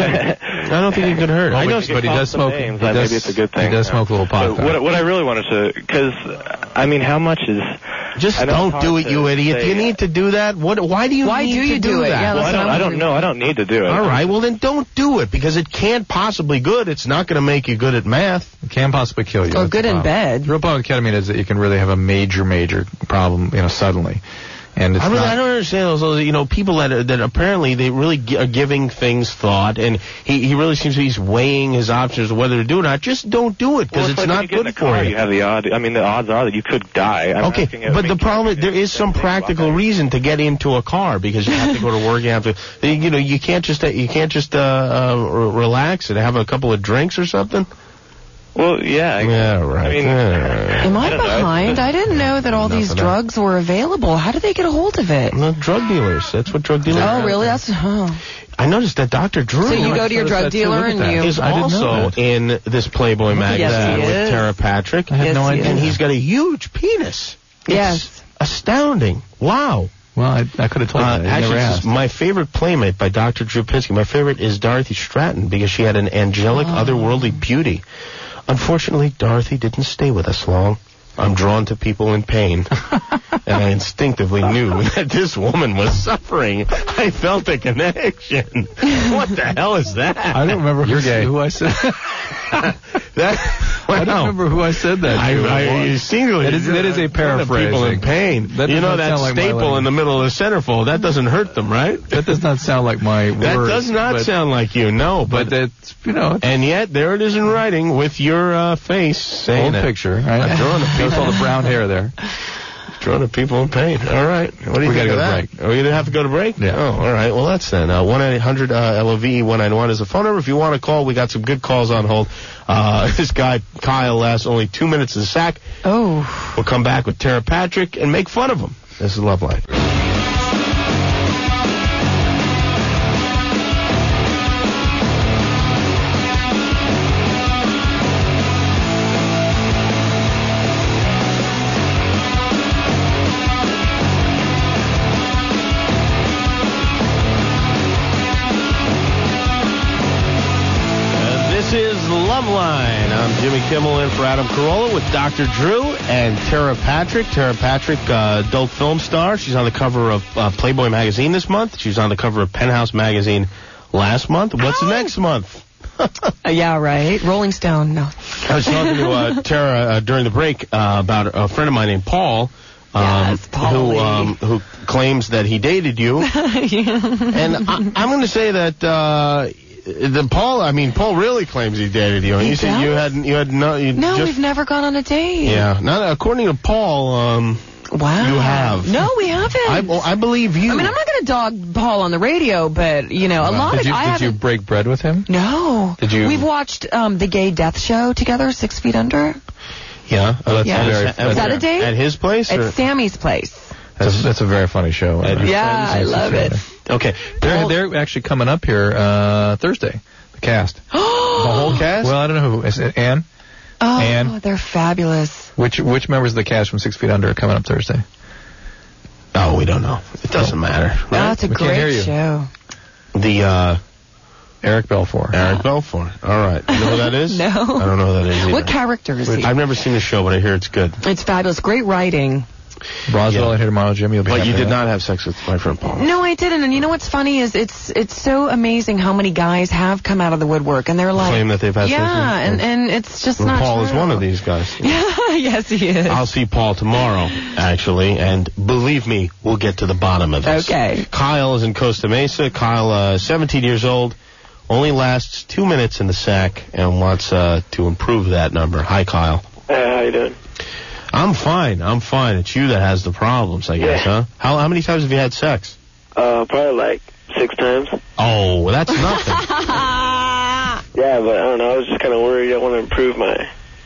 I don't think it could hurt. Well, but he does smoke. Maybe it's a good thing. He does smoke a little pot. What I really wanted to, because, how much is... Just don't do it, you idiot. Do you need to do that? Why do you need to do that? Yeah, well, I don't know. I don't need to do it. All right, well then don't do it, because it can't possibly good. It's not going to make you good at math. It can possibly kill you. Or good in bed. The real problem with ketamine is that you can really have a major problem, suddenly. And it's I don't understand those, people that apparently they really are giving things thought, and he really seems to be weighing his options of whether to do it or not. Just don't do it, because it's not good for you. You have the odds are that you could die. Okay, but the problem is there is some practical reason to get into a car, because you have to go to work. You have to, you can't just relax and have a couple of drinks or something. Well, yeah. Yeah, right. Am I behind? I didn't know that all these drugs were available. How did they get a hold of it? No, drug dealers. That's what drug dealers are. Oh, really? I noticed that Dr. Drew. So you go to your drug dealer and you... is also in this Playboy magazine with Tara Patrick. I had no idea. And he's got a huge penis. Yes. Astounding. Wow. Well, I could have told you that. Actually, this is my favorite Playmate by Dr. Drew Pinsky. My favorite is Dorothy Stratton, because she had an angelic, otherworldly beauty. Unfortunately, Dorothy didn't stay with us long. I'm drawn to people in pain. And I instinctively knew that this woman was suffering. I felt a connection. What the hell is that? I don't remember. You're gay. Who I said. I don't remember who I said that to. That is a paraphrasing. People in pain. That staple in the middle of the centerfold, that doesn't hurt them, right? That does not sound like my That words, does not sound like you, no. But that's, And yet, there it is in writing with your face saying old picture. Right? I'm drawing all the brown hair there. Drawing to people in pain. All right. What do you think of that? We got to go to break. Are we going to have to go to break? Yeah. Oh, all right. Well, that's then. 1-800-LOVE-191 is the phone number. If you want to call, we got some good calls on hold. This guy, Kyle, lasts only 2 minutes in the sack. Oh. We'll come back with Tara Patrick and make fun of him. This is Loveline. Loveline. I'm Jimmy Kimmel in for Adam Carolla with Dr. Drew and Tara Patrick. Tara Patrick, adult film star. She's on the cover of Playboy magazine this month. She was on the cover of Penthouse magazine last month. What's next month? Yeah, right. Rolling Stone, no. I was talking to Tara during the break about a friend of mine named Paul. Who claims that he dated you. And I'm going to say that Paul really claims he dated you. And you said we've never gone on a date. Yeah. Now, according to Paul, wow. You have. No, we haven't. I believe you. I mean, I'm not going to dog Paul on the radio, but, a lot of... Did you break bread with him? No. Did you? We've watched the Gay Death Show together, 6 Feet Under. Yeah. Is that a date? At his place? At Sammy's place. That's a very funny show. Yeah, I love it. Okay. They're actually coming up here Thursday, the cast. The whole cast? Well, I don't know who. Is it Ann? Oh, Ann? They're fabulous. Which members of the cast from 6 Feet Under are coming up Thursday? Oh, we don't know. It doesn't matter. Right? Oh, it's a great show. The, Eric Balfour. Eric Balfour. All right. You know who that is? No. I don't know who that is either. What character is he? I've never seen the show, but I hear it's good. It's fabulous. Great writing. Roswell, here tomorrow, Jim. You'll be But you did not have sex with my friend Paul. No, I didn't. And you know what's funny is it's so amazing how many guys have come out of the woodwork and they're like... Claim that they've had sex with Yeah, and it's just not Paul true. is one of these guys. Yes, he is. I'll see Paul tomorrow, actually, and believe me, we'll get to the bottom of this. Okay. Kyle is in Costa Mesa. Kyle, 17 years old, only lasts 2 minutes in the sack and wants to improve that number. Hi, Kyle. How you doing? I'm fine. It's you that has the problems, I guess, huh? How many times have you had sex? Probably like 6 times. Oh, well, that's nothing. Yeah, but I don't know. I was just kind of worried. I want to improve my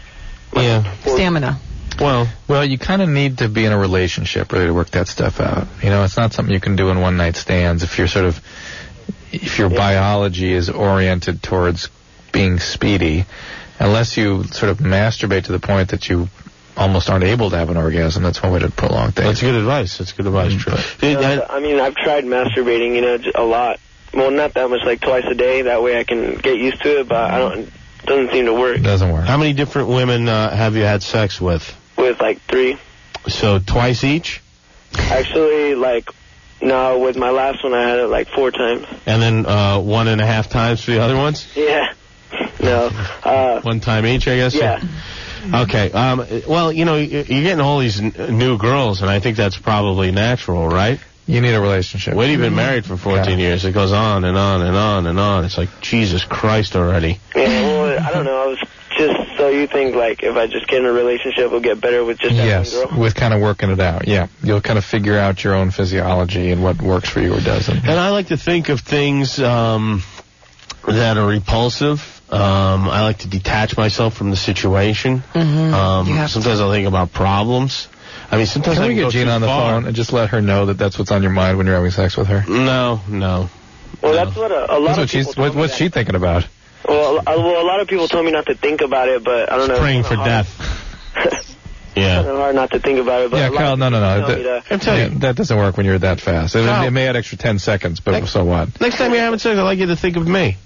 stamina. Well, you kind of need to be in a relationship really to work that stuff out. It's not something you can do in one-night stands if your biology is oriented towards being speedy. Unless you sort of masturbate to the point that you almost aren't able to have an orgasm, that's one way to prolong things. That's good advice. True. I mean, I've tried masturbating, a lot. Well, not that much, like twice a day. That way I can get used to it, but it doesn't seem to work. It doesn't work. How many different women have you had sex with? With, like, 3. So, twice each? Actually, no, with my last one, I had it, 4 times. And then 1.5 times for the other ones? Yeah. No. 1 time each, I guess? Yeah. Okay. Well, you're getting all these new girls, and I think that's probably natural, right? You need a relationship. Wait, you've been married for 14 years. It goes on and on and on and on. It's like, Jesus Christ already. Yeah, well, I don't know. I was just, so you think, if I just get in a relationship, it'll get better with just that one girl? With kind of working it out, yeah. You'll kind of figure out your own physiology and what works for you or doesn't. And I like to think of things that are repulsive. I like to detach myself from the situation. Mm-hmm. Sometimes I'll think about problems. I mean, sometimes Can we get Gina on the phone and just let her know that that's what's on your mind when you're having sex with her? No. Well, that's what a lot of people told me. What's she thinking about? Well, a lot of people told me not to think about it, but I don't know. Praying for death. Yeah. It's hard not to think about it, but yeah, Kyle, no. I'm telling you. That doesn't work when you're that fast. It may add extra 10 seconds, but so what? Next time you're having sex, I'd like you to think of me.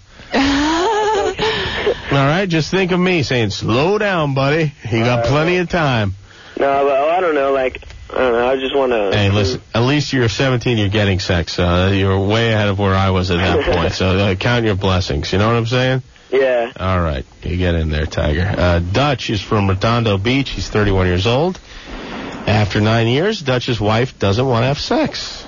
All right, just think of me saying, slow down, buddy. You got plenty of time. No, but I don't know, I don't know, I just want to... Hey, listen, at least you're 17, you're getting sex. You're way ahead of where I was at that point, so count your blessings. You know what I'm saying? Yeah. All right. You get in there, Tiger. Dutch is from Redondo Beach. He's 31 years old. After 9 years, Dutch's wife doesn't want to have sex.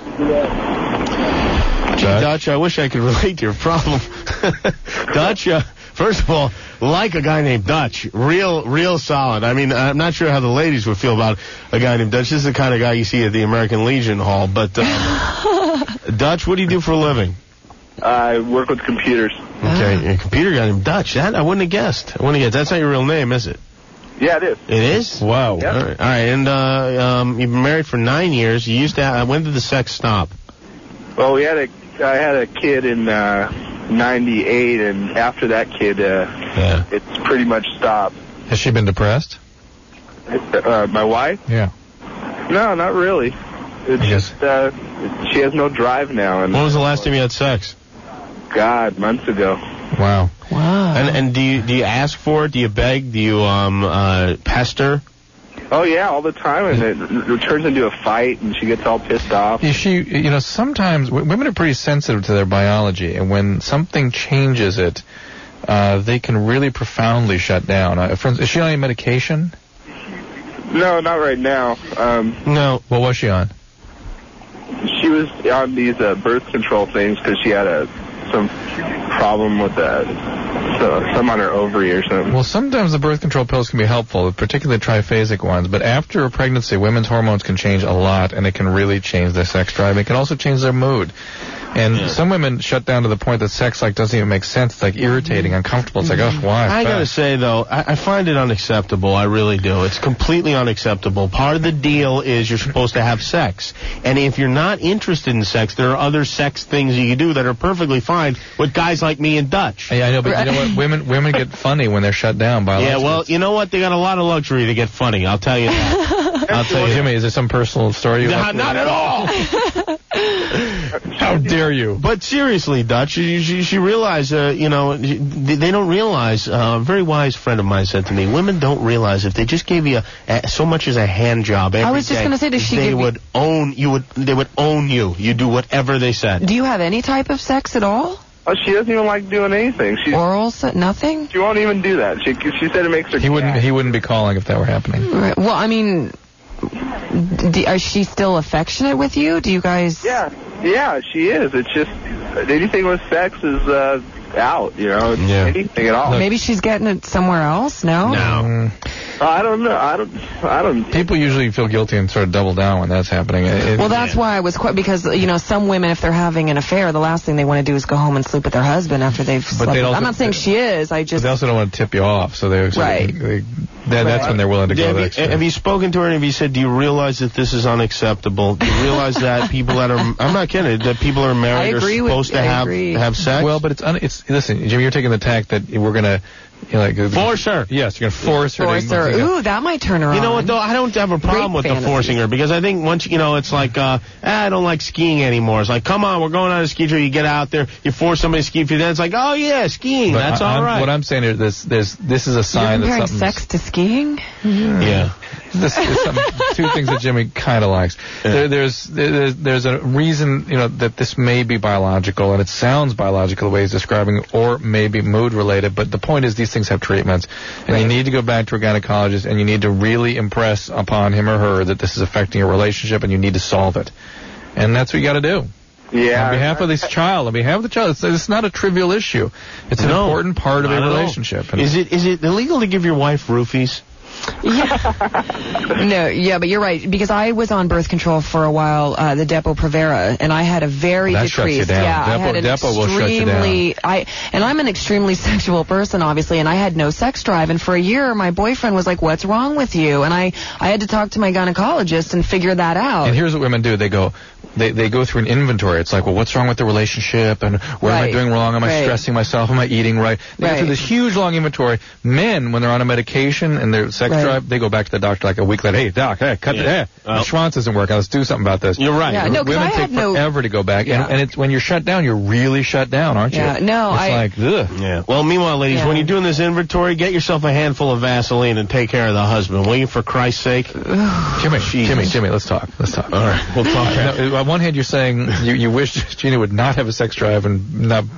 Gee, Dutch, I wish I could relate to your problem. Dutch, first of all, like a guy named Dutch. Real solid. I mean, I'm not sure how the ladies would feel about a guy named Dutch. This is the kind of guy you see at the American Legion Hall. But, Dutch, what do you do for a living? I work with computers. Okay, a computer guy named Dutch. That I wouldn't have guessed. That's not your real name, is it? Yeah, it is. It is? Wow. Yep. All right. And you've been married for 9 years. You used to. When did the sex stop? Well, I had a kid in '98, and after that kid, it's pretty much stopped. Has she been depressed? My wife? Yeah. No, not really. It's just she has no drive now. And when was the last time you had sex? God, months ago. Wow. And do you ask for it? Do you beg? Do you pester? Oh yeah, all the time, and it turns into a fight, and she gets all pissed off. Sometimes women are pretty sensitive to their biology, and when something changes it, they can really profoundly shut down. For instance, is she on any medication? No, not right now. No. What was she on? She was on these birth control things because she had some problem with some on her ovary or something. Well, sometimes the birth control pills can be helpful, particularly triphasic ones, but after a pregnancy, women's hormones can change a lot, and it can really change their sex drive. It can also change their mood. And some women shut down to the point that sex doesn't even make sense. It's irritating, uncomfortable. It's why? I gotta say though, I find it unacceptable. I really do. It's completely unacceptable. Part of the deal is you're supposed to have sex, and if you're not interested in sex, there are other sex things you can do that are perfectly fine with guys like me and Dutch. Yeah, I know, but you know what? Women get funny when they're shut down by. Yeah, well, you know what? They got a lot of luxury to get funny. I'll tell you that. I'll tell you. Jimmy, is there some personal story? Not at all. How dare you? But seriously, Dutch, she realized, they don't realize, a very wise friend of mine said to me, women don't realize if they just gave you so much as a hand job every I was just going to say, does she they would own you. You do whatever they said. Do you have any type of sex at all? Oh, she doesn't even like doing anything. Oral, nothing? She won't even do that. She said it makes her He wouldn't be calling if that were happening. Right. Well, I mean, is she still affectionate with you? Do you guys... Yeah, she is. It's just anything with sex is out, anything at all. Maybe she's getting it somewhere else, no? No. I don't know. I don't. People usually feel guilty and sort of double down when that's happening. Well, that's why I was because some women, if they're having an affair, the last thing they want to do is go home and sleep with their husband after they've slept. I'm not saying she is. But they also don't want to tip you off, so that's when they're willing to go the extra. Have you spoken to her and have you said, do you realize that this is unacceptable? Do you realize that people that are, I'm not kidding, that people are married are supposed to have sex? Well, but listen, Jimmy, you're taking the tack that we're going to, force her. Yes, you're going to force her. Ooh, that might turn her on. You know what, though? I don't have a problem with the forcing her, because I think once, it's like, I don't like skiing anymore. It's like, come on, we're going on a ski trip. You get out there, you force somebody to ski for you. Then it's like, oh, yeah, skiing. That's all right. What I'm saying is this is a sign that something's... sex to skiing? Yeah. There's two things that Jimmy kind of likes. There's a reason, that this may be biological, and it sounds biological the way he's describing it, or maybe mood related, but the point is these things have treatments, and you need to go back to a gynecologist, and you need to really impress upon him or her that this is affecting your relationship, and you need to solve it. And that's what you got to do. Yeah. On behalf of this child, it's not a trivial issue. It's an important part of a relationship. Is it illegal to give your wife roofies? Yeah. But you're right, because I was on birth control for a while, the Depo-Provera, and I had a very decreased. Shuts you down. Yeah, I had an Depo will shut you down. And I'm an extremely sexual person, obviously, and I had no sex drive. And for a year, my boyfriend was like, "What's wrong with you?" And I had to talk to my gynecologist and figure that out. And here's what women do: they go through an inventory. It's like, well, what's wrong with the relationship? And what am I doing wrong? Am I stressing myself? Am I eating right? They go through this huge long inventory. Men, when they're on a medication and their sex drive, they go back to the doctor like a week later. Hey, doc, cut it. The Schwanz doesn't work. Let's do something about this. You're right. Yeah, no, women take forever to go back. Yeah. And it's when you're shut down, you're really shut down, aren't you? Yeah, no, it's ugh. Yeah. Well, meanwhile, ladies, when you're doing this inventory, get yourself a handful of Vaseline and take care of the husband, will you, for Christ's sake? Jimmy, let's talk. All right, we'll talk. On one hand, you're saying you wish Gina would not have a sex drive and not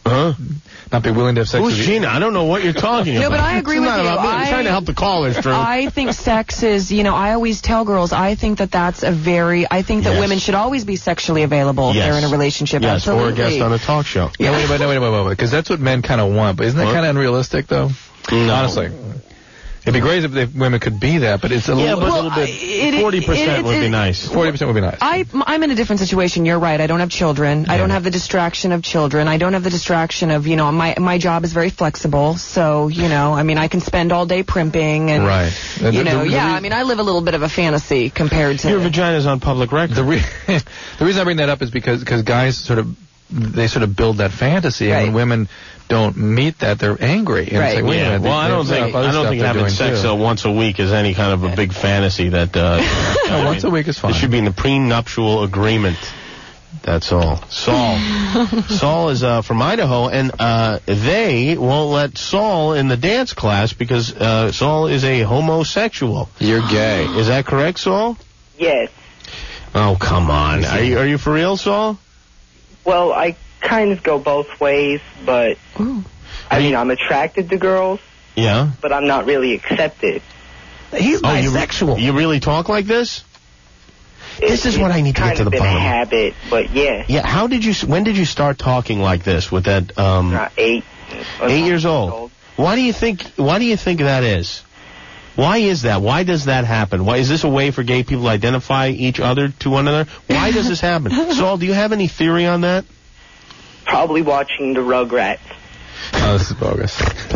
Huh? Not be willing to have sex Who's with Gina? I don't know what you're talking about. No, but I agree with you. I'm trying to help the callers, Drew. I think sex is, I always tell girls, I think that women should always be sexually available if they're in a relationship. Yes, Absolutely. or a guest on a talk show. Yeah, wait, because that's what men kind of want. But isn't that kind of unrealistic, though? No. Honestly. It'd be great if women could be that, but it's a little bit. 40% would be nice. 40% would be nice. I'm in a different situation. You're right. I don't have children. Yeah. I don't have the distraction of children. I don't have the distraction of, my job is very flexible. So, I can spend all day primping and, right. I live a little bit of a fantasy compared to. Your vagina's on public record. The reason I bring that up is because guys sort of build that fantasy, and when women don't meet that, they're angry. And right. It's like, wait a minute, I don't think having sex once a week is any kind of a big fantasy that. Once a week is fine. It should be in the prenuptial agreement. That's all. Saul. Saul is from Idaho, and they won't let Saul in the dance class because Saul is a homosexual. You're gay. Is that correct, Saul? Yes. Oh, come on. Are you for real, Saul? Well, I kind of go both ways, but I'm attracted to girls. Yeah. But I'm not really accepted. He's bisexual. You really talk like this? This is what I need to get to the bottom. It's kind of been a habit, but yeah. Yeah. When did you start talking like this with that? 8. 8 years old. Why do you think that is? Why is that? Why does that happen? Why is this a way for gay people to identify each other to one another? Why does this happen? Saul, do you have any theory on that? Probably watching the Rugrats. Oh, this is bogus.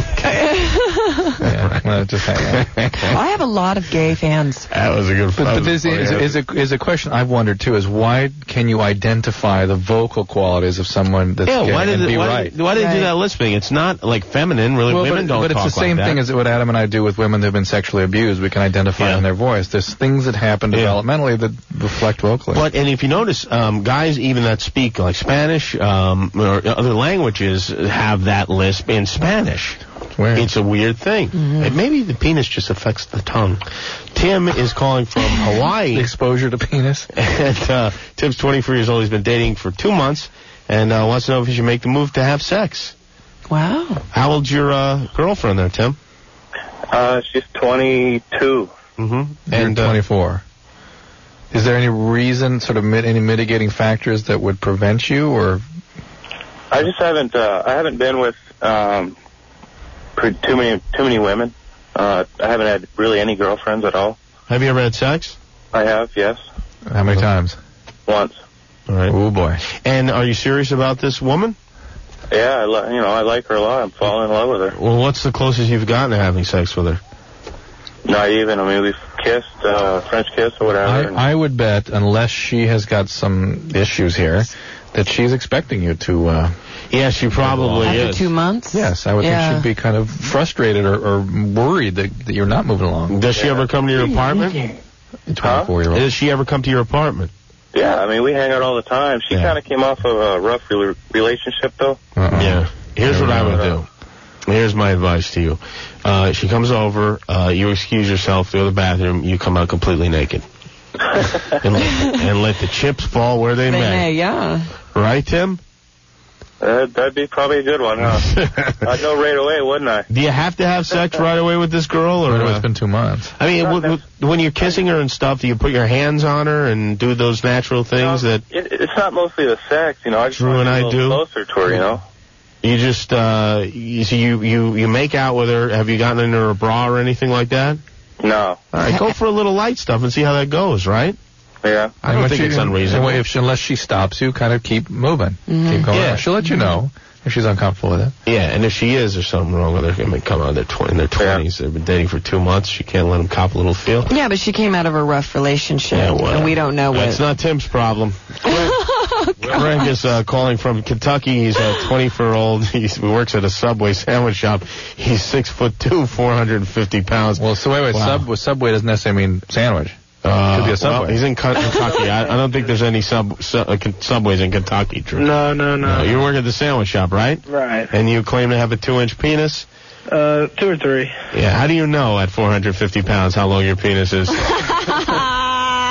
Just hang on. I have a lot of gay fans. That was a good. But this is a question I've wondered too: is why can you identify the vocal qualities of someone that's gay why did and be why right? Why did they do that lisping? It's not like feminine, really. Women don't talk like that. But it's the same thing as what Adam and I do with women that have been sexually abused. We can identify in their voice. There's things that happen developmentally that reflect vocally. And if you notice, guys even that speak like Spanish or other languages have that lisp in Spanish. Weird. It's a weird thing. Mm-hmm. Maybe the penis just affects the tongue. Tim is calling from Hawaii. The exposure to penis. And Tim's 24 years old. He's been dating for 2 months and wants to know if he should make the move to have sex. Wow. How old's your girlfriend there, Tim? She's 22. Mm-hmm. And 24. Is there any reason, sort of any mitigating factors that would prevent you, or? I just haven't. I haven't been with too many women. I haven't had really any girlfriends at all. Have you ever had sex? I have, yes. How many times? Once. All right. Oh boy. And are you serious about this woman? Yeah, I like her a lot. I'm falling in love with her. Well, what's the closest you've gotten to having sex with her? Not even. I mean, we've kissed, French kiss or whatever. I would bet, unless she has got some issues here, that she's expecting you to. Yeah, she probably After is. 2 months? Yes, I would think she'd be kind of frustrated or worried that you're not moving along. Does she ever come to your apartment? 24-year-old. Does she ever come to your apartment? Yeah, I mean, we hang out all the time. She kind of came off of a rough relationship, though. Yeah. Here's what I would do. Here's my advice to you. She comes over, you excuse yourself, go to the bathroom, you come out completely naked. and let the chips fall where they may. Yeah. Right, Tim? That'd be probably a good one, huh? I'd go right away, wouldn't I? Do you have to have sex right away with this girl? Or it's been 2 months. I mean, when you're kissing her and stuff, do you put your hands on her and do those natural things that... It's not mostly the sex, I just Drew want and to be a little closer to her, You just, you make out with her. Have you gotten into her bra or anything like that? No. All right, go for a little light stuff and see how that goes, right? Yeah. I don't think it's unreasonable. Unless she stops you, kind of keep moving. Mm-hmm. Keep going. Yeah. She'll let you know if she's uncomfortable with it. Yeah, and if she is, there's something wrong with her. I mean, come on, they're in their 20s. They've been dating for 2 months. She can't let them cop a little feel. Yeah, but she came out of a rough relationship, and we don't know what... It's not Tim's problem. Greg is calling from Kentucky. He's a 24-year-old. He works at a Subway sandwich shop. He's 6'2", 450 pounds. Well, so wait. Subway doesn't necessarily mean sandwich. Could be a Subway. Well, he's in Kentucky. I don't think there's any Subways in Kentucky, Drew. No. You work at the sandwich shop, right? Right. And you claim to have a 2-inch penis? 2 or 3. Yeah. How do you know at 450 pounds how long your penis is?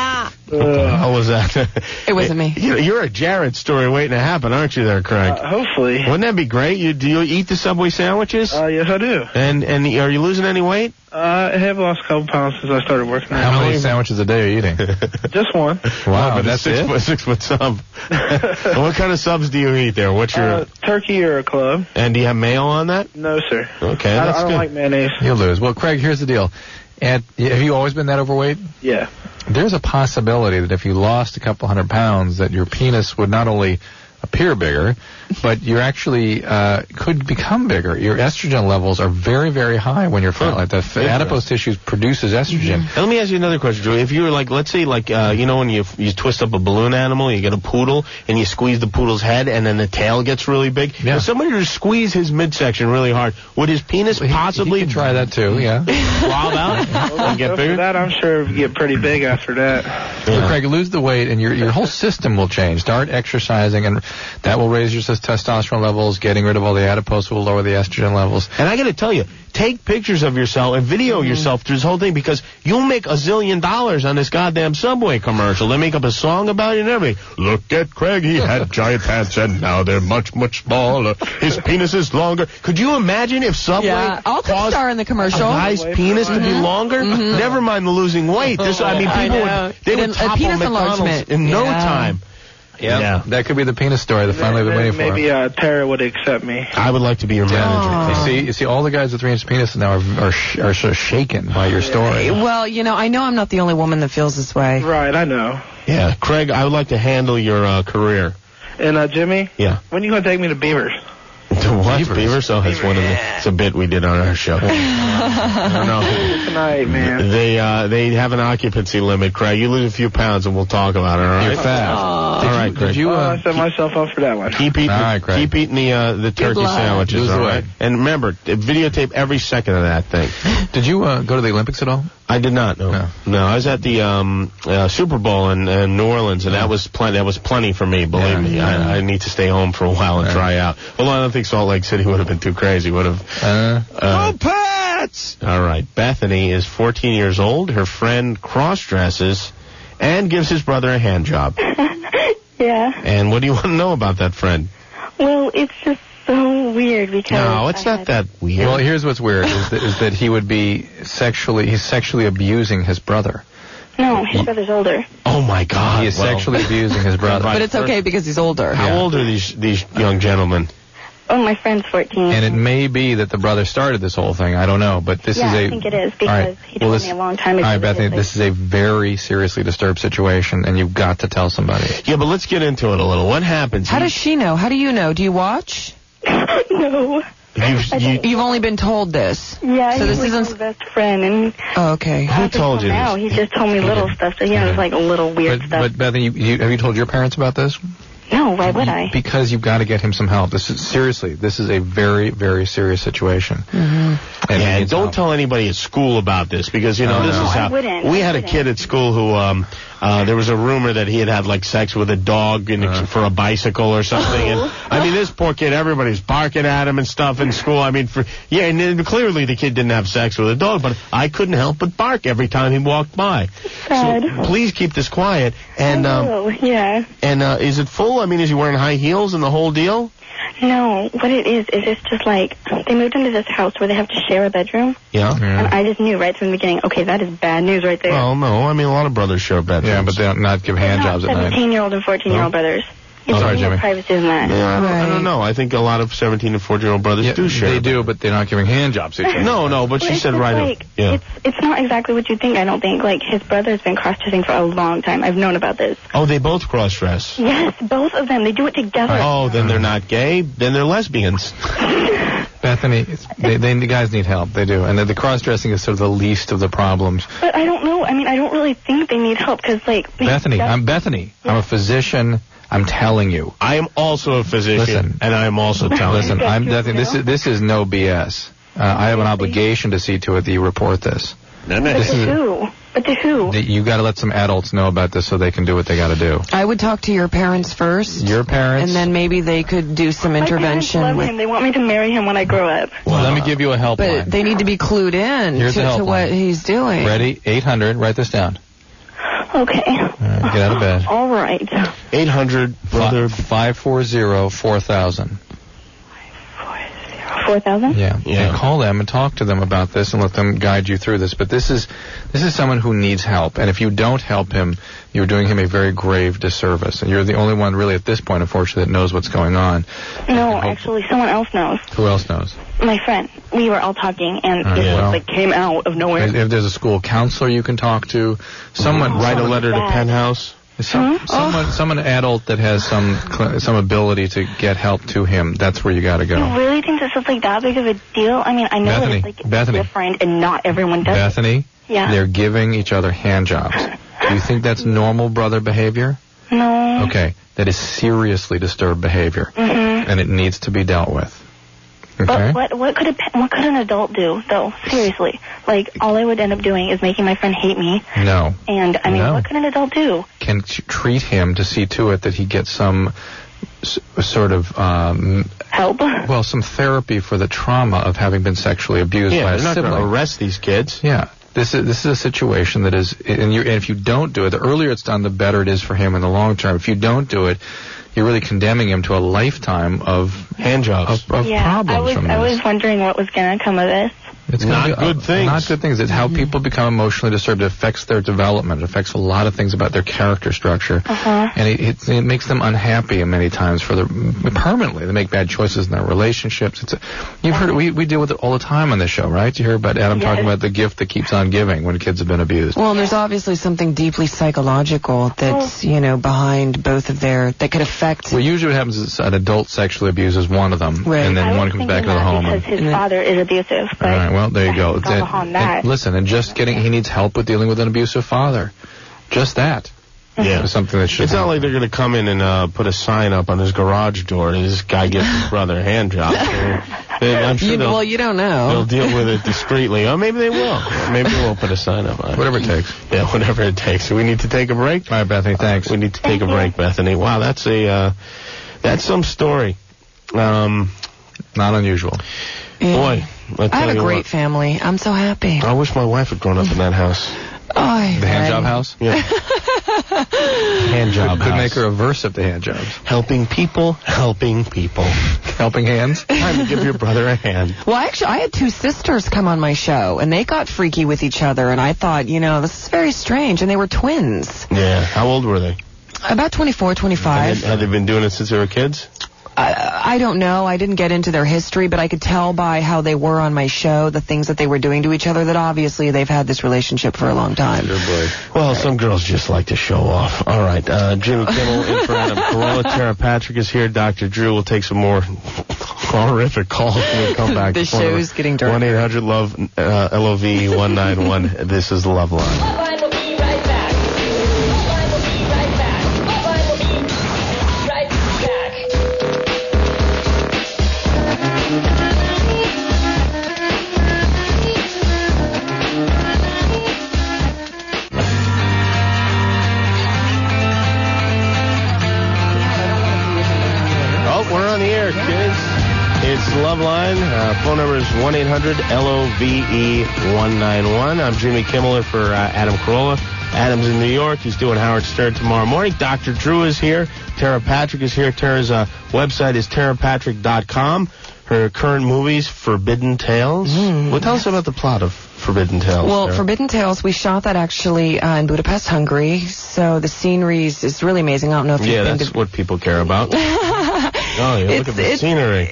How was that? It wasn't me. You're a Jared story waiting to happen, aren't you there, Craig? Hopefully. Wouldn't that be great? Do you eat the Subway sandwiches? Yes, I do. And are you losing any weight? I have lost a couple pounds since I started working out. How many sandwiches a day are you eating? Just one. Wow, but that's a 6 foot sub. What kind of subs do you eat there? What's your turkey or a club? And do you have mayo on that? No, sir. Okay, I that's don't good. like mayonnaise. You'll lose. Well, Craig, here's the deal. Have you always been that overweight? Yeah. There's a possibility that if you lost a couple 100 pounds, that your penis would not only appear bigger, but you actually could become bigger. Your estrogen levels are very, very high when you're fat like that. Adipose tissue produces estrogen. And let me ask you another question, Joey. If you were like, let's say, like, when you twist up a balloon animal, you get a poodle, and you squeeze the poodle's head, and then the tail gets really big. Yeah. If somebody were to squeeze his midsection really hard, would his penis possibly He could try that too, yeah. blob out and get bigger? For that, I'm sure it would get pretty big after that. So, Craig, lose the weight, and your whole system will change. Start exercising, and that will raise your testosterone levels. Getting rid of all the adipose will lower the estrogen levels. And I got to tell you, take pictures of yourself and video yourself through this whole thing, because you'll make $1 zillion on this goddamn Subway commercial. They make up a song about it and everything. Look at Craig, he had giant pants and now they're much, much smaller. His penis is longer. Could you imagine if Subway I'll co-star in the commercial. a guy's penis to be longer? Never mind the losing weight. People would topple penis McDonald's enlargement. in no time. Yeah, that could be the penis story that finally been waiting for. Maybe Tara would accept me. I would like to be your manager. You see, all the guys with 3-inch penises now are sort of shaken by your story. Well, I know I'm not the only woman that feels this way. Right, I know. Yeah, Craig, I would like to handle your career. And Jimmy? Yeah. When are you going to take me to Beavers? To what? Beavers? Oh, that's one of it's a bit we did on our show. I don't know. Tonight, man. They have an occupancy limit, Craig. You lose a few pounds and we'll talk about it, all right? You're fat. All right, Craig. I set myself up for that one. Keep eating, keep eating the turkey sandwiches, all right? And remember, videotape every second of that thing. Did you go to the Olympics at all? I did not. No, I was at the Super Bowl in New Orleans, and that was plenty for me. Believe me, I need to stay home for a while and try out. Although I don't think Salt Lake City would have been too crazy. Would have. Go Pats! All right. Bethany is 14 years old. Her friend cross-dresses and gives his brother a hand job. Yeah. And what do you want to know about that friend? Well, it's just so weird because... No, it's not that weird. Well, here's what's weird, is that he would be he's sexually abusing his brother. No, his brother's older. Oh, my God. He is sexually abusing his brother. But it's okay because he's older. How old are these young gentlemen? Oh, my friend's 14. And it may be that the brother started this whole thing. I don't know, but this is I think it is because he told me a long time ago. All right, Bethany, this is a very seriously disturbed situation, and you've got to tell somebody. Yeah, but let's get into it a little. What happens? How does she know? How do you know? Do you watch? No. You've only been told this. Yeah, so he's this isn't my best friend, and okay. Who told you now this? He just told me little stuff. So it's like a little weird stuff. But Bethany, have you told your parents about this? No, why would I? Because you've got to get him some help. This is a very, very serious situation. Mm-hmm. And don't tell anybody at school about this, because this is how we had a kid at school who there was a rumor that he had like sex with a dog for a bicycle or something. And I mean, this poor kid, everybody's barking at him and stuff in school. I mean, and then clearly the kid didn't have sex with a dog, but I couldn't help but bark every time he walked by. Sad. So please keep this quiet. And yeah. And is it full? I mean, is he wearing high heels and the whole deal? No, what it is it's just like they moved into this house where they have to share a bedroom. Yeah. And I just knew right from the beginning, okay, that is bad news right there. Well, no, I mean, a lot of brothers share bedrooms. Yeah, but they don't not give hand jobs at night. 17-year-old and 14-year-old brothers. It's sorry, more Jimmy. privacy than that. Yeah, I don't know. I think a lot of 17 and 14-year-old brothers do share. They do, but they're not giving hand jobs. No, but she said right. It's not exactly what you think, I don't think. Like, his brother's been cross-dressing for a long time. I've known about this. Oh, they both cross-dress? Yes, both of them. They do it together. Oh, then they're not gay? Then they're lesbians. Bethany, the guys need help. They do. And the cross-dressing is sort of the least of the problems. But I don't know. I mean, I don't really think they need help because, like... Bethany, I'm Bethany. I'm a physician. I'm telling you. I am also a physician, and I am also telling you. Listen, I'm Bethany. This is no BS. I have an obligation to see to it that you report this. But to who? You got to let some adults know about this so they can do what they got to do. I would talk to your parents first. Your parents? And then maybe they could do some intervention. My parents love him. They want me to marry him when I grow up. Well, let me give you a helpline. But they need to be clued in to what he's doing. Ready? 800. Write this down. Okay. Get out of bed. All right. 800-BROTHER... 540-4000. 4,000? Yeah. And call them and talk to them about this and let them guide you through this. But this is someone who needs help. And if you don't help him, you're doing him a very grave disservice. And you're the only one really at this point, unfortunately, that knows what's going on. No, actually, someone else knows. Who else knows? My friend. We were all talking, and it came out of nowhere. If there's a school counselor you can talk to, someone write a letter to Penthouse. Someone adult that has some ability to get help to him. That's where you got to go. You really think this is like that big of a deal? I mean, I know Bethany, it's like different, and not everyone does. Bethany, yeah, they're giving each other hand jobs. Do you think that's normal brother behavior? No. Okay, that is seriously disturbed behavior, and it needs to be dealt with. Okay. But what could an adult do though? Seriously, like all I would end up doing is making my friend hate me. No. And I mean, what could an adult do? Can treat him to see to it that he gets some sort of help. Well, some therapy for the trauma of having been sexually abused by a sibling. They're not going to arrest these kids. Yeah. This is a situation that is, and if you don't do it, the earlier it's done, the better it is for him in the long term. If you don't do it, you're really condemning him to a lifetime of hand jobs, of problems from this. I was wondering what was going to come of this. It's not good things. Not good things. It's how people become emotionally disturbed. It affects their development. It affects a lot of things about their character structure. And it makes them unhappy many times permanently. They make bad choices in their relationships. You've heard it. We deal with it all the time on this show, right? You hear about Adam talking about the gift that keeps on giving when kids have been abused. Well, and there's obviously something deeply psychological that's, behind both of that could affect. Well, usually what happens is an adult sexually abuses one of them, and then one comes back to the home. Because his father is abusive. All right. Well, there you go. Listen, and he needs help with dealing with an abusive father. Just that. Yeah. Something that should. It's not like they're going to come in and put a sign up on his garage door. This guy gives his brother a hand job. I'm sure you don't know. They'll deal with it discreetly. Or maybe they will. Maybe they won't put a sign up on it. Whatever it takes. Yeah, whatever it takes. So we need to take a break. All right, Bethany, thanks. We need to take a break, Bethany. Wow, that's some story. Not unusual. Yeah. Boy, I have a great family. I'm so happy. I wish my wife had grown up in that house. The hand job house? Yeah. Hand job Could house. make her a verse of the hand jobs. Helping people. Helping hands? Time to give your brother a hand. Well, actually, I had two sisters come on my show, and they got freaky with each other, and I thought, this is very strange, and they were twins. Yeah. How old were they? About 24, 25. Had they been doing it since they were kids? I don't know. I didn't get into their history, but I could tell by how they were on my show, the things that they were doing to each other, that obviously they've had this relationship for a long time. Good boy. Well, some girls just like to show off. All right. Jimmy Kimmel in for Adam Carolla. Tara Patrick is here. Dr. Drew will take some more horrific calls when we come back. The show's getting dark. 1-800-LOVE-191. This is the Love Line. It's Love Line. Phone number is 1-800-LOVE-191. I'm Jimmy Kimmel for Adam Carolla. Adam's in New York. He's doing Howard Stern tomorrow morning. Dr. Drew is here. Tara Patrick is here. Tara's website is tarapatrick.com. Her current movies, Forbidden Tales. Well, tell us about the plot of Forbidden Tales. Well, Tara. Forbidden Tales, we shot that actually in Budapest, Hungary. So the scenery is really amazing. I don't know if you've been that's what people care about. Oh, yeah, look at the scenery.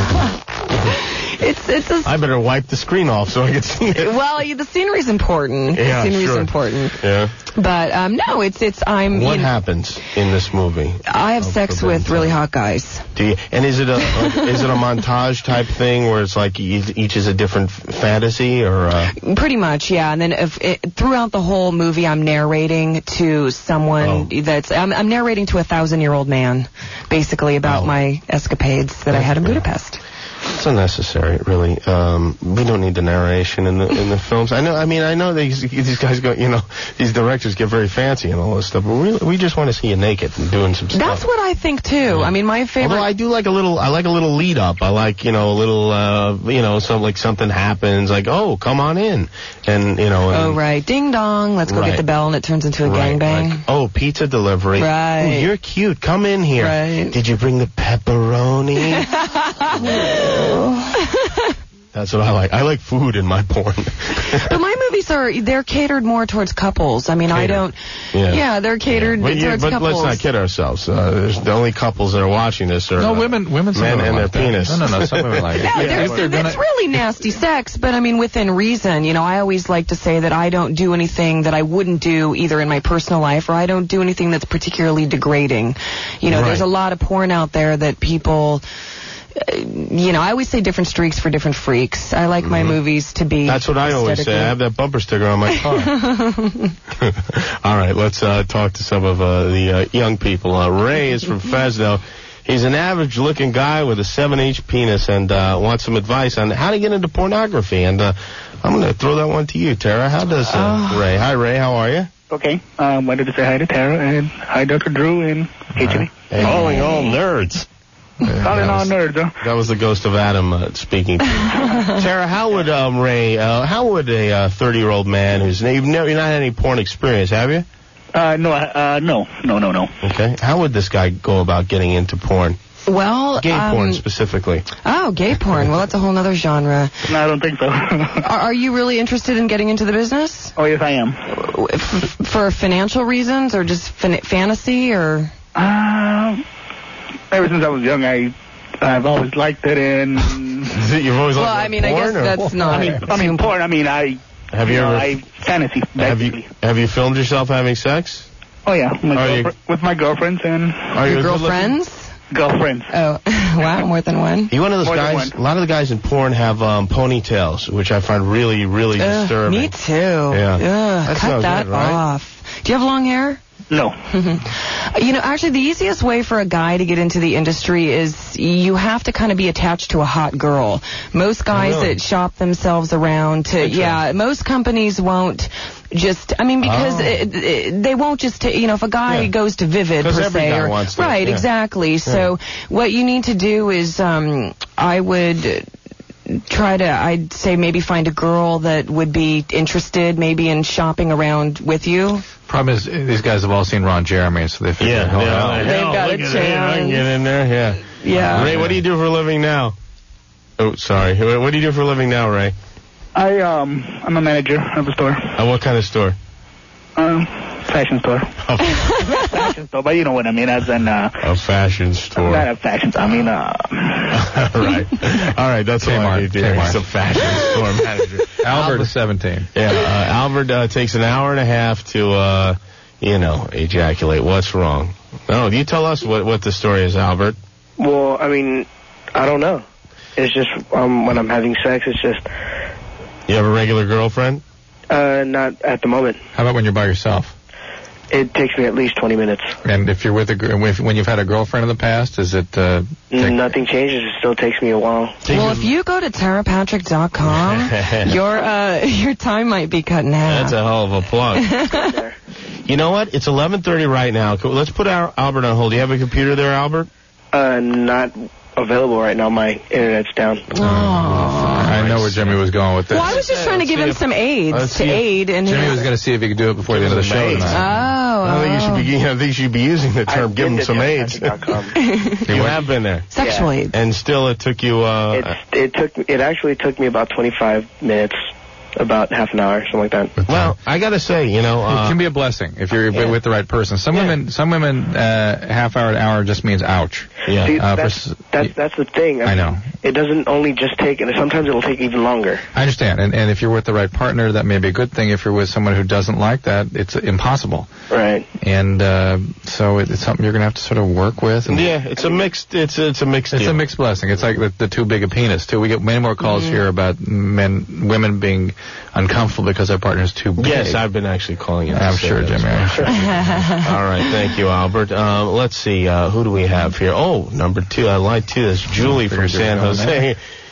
I better wipe the screen off so I can see it. Well, the scenery's important. Yeah, the scenery's important. Yeah. But no, What happens in this movie? I have sex with really hot guys. Do you? And is it a montage type thing where it's like each is a different fantasy, or? Pretty much, yeah. And then throughout the whole movie, I'm narrating to someone I'm narrating to a 1,000-year-old man, basically about my escapades that I had in Budapest. It's unnecessary, really. We don't need the narration in the films. I know these guys go, these directors get very fancy and all this stuff, but we just want to see you naked and doing some stuff. That's what I think too. Yeah. I mean, my favorite. Although I do like a little lead up. I like, a little, something happens, like, oh, come on in, and oh right, ding dong, let's go get the bell, and it turns into a gangbang. Like, oh, pizza delivery. Right. Ooh, you're cute. Come in here. Right. Did you bring the pepperoni? That's what I like. I like food in my porn. But my movies they're catered more towards couples. I mean, I don't. Yeah, they're catered towards but couples. Let's not kid ourselves. The only couples that are watching this are women men and their penis. No, some women like it. It's really nasty sex, but I mean within reason. I always like to say that I don't do anything that I wouldn't do either in my personal life, or I don't do anything that's particularly degrading. There's a lot of porn out there that people. I always say different streaks for different freaks. I like my movies to be. That's what I always say. I have that bumper sticker on my car. All right, let's talk to some of the young people. Ray is from Fresno. He's an average-looking guy with a 7-inch penis and wants some advice on how to get into pornography. And I'm going to throw that one to you, Tara. How does Ray? Hi, Ray. How are you? Okay. Wanted to say hi to Tara and hi, Dr. Drew and HB. Calling all nerds. Calling all nerds, huh? That was the ghost of Adam speaking to you. Tara, how would Ray? How would a 30-year-old man who's you've not had any porn experience, have you? No. Okay. How would this guy go about getting into porn? Well, gay porn specifically. Oh, gay porn. Well, that's a whole other genre. No, I don't think so. Are you really interested in getting into the business? Oh, yes, I am. For financial reasons or just fantasy or? Ever since I was young, I've always liked it, and you've always liked porn? I guess that's not. I mean, porn. Have you ever fantasy? Have you filmed yourself having sex? Oh yeah, with my girlfriends and. Are you girlfriends? Girlfriends. Oh, wow, more than one. You one of those guys? A lot of the guys in porn have ponytails, which I find really, really disturbing. Me too. Yeah. Cut that good, right? off. Do you have long hair? No. Actually, the easiest way for a guy to get into the industry is you have to kind of be attached to a hot girl. Most guys that shop themselves around most companies won't just, because they won't just, if a guy goes to Vivid, per se. Wants to, right, exactly. Yeah. So what you need to do is, I would I'd say maybe find a girl that would be interested maybe in shopping around with you. Problem is, these guys have all seen Ron Jeremy, so they figure they've got a chance. I can get in there, yeah. Ray, what do you do for a living now? Oh, sorry. What do you do for a living now, Ray? I'm a manager of a store. What kind of store? Fashion store. Fashion store, but you know what I mean, as in a fashion store. Not a fashion store. Right. All right, that's what I need to hear. He's a fashion store manager. Albert is 17. Yeah, Albert takes an hour and a half to, ejaculate. What's wrong? No, you tell us what the story is, Albert. Well, I don't know. It's just when I'm having sex, it's just. You have a regular girlfriend? Not at the moment. How about when you're by yourself? It takes me at least 20 minutes. And if you're with when you've had a girlfriend in the past, is it? Nothing changes. It still takes me a while. Well, if you go to tarapatrick.com, your time might be cut in half. That's a hell of a plug. You know what? It's 11:30 right now. Let's put Albert on hold. Do you have a computer there, Albert? Not available right now. My internet's down. I know where Jimmy was going with this. Well, I was just trying to give him some aids to aid. And Jimmy was going to see if he could do it before the end of the show tonight. I think you should be using the term "give him some aids." You have been there. Sexual aids. And still, it took you. It actually took me about 25 minutes. About half an hour, something like that. Well, I gotta say, it can be a blessing if you're with the right person. Some women, half hour to hour just means ouch. Yeah. See, that's the thing. I know. It doesn't only just take, and sometimes it'll take even longer. I understand, and if you're with the right partner, that may be a good thing. If you're with someone who doesn't like that, it's impossible. Right. And so it's something you're gonna have to sort of work with. And it's a mixed. It's a mixed. It's a mixed blessing. It's like the too big a penis too. We get many more calls here about women being uncomfortable because their partner's too big. Yes, I've been actually calling it. I'm sure, Jimmy. I'm sure. All right, thank you, Albert. Let's see, who do we have here? Oh, number 2. I lied too. That's Julie from San Jose.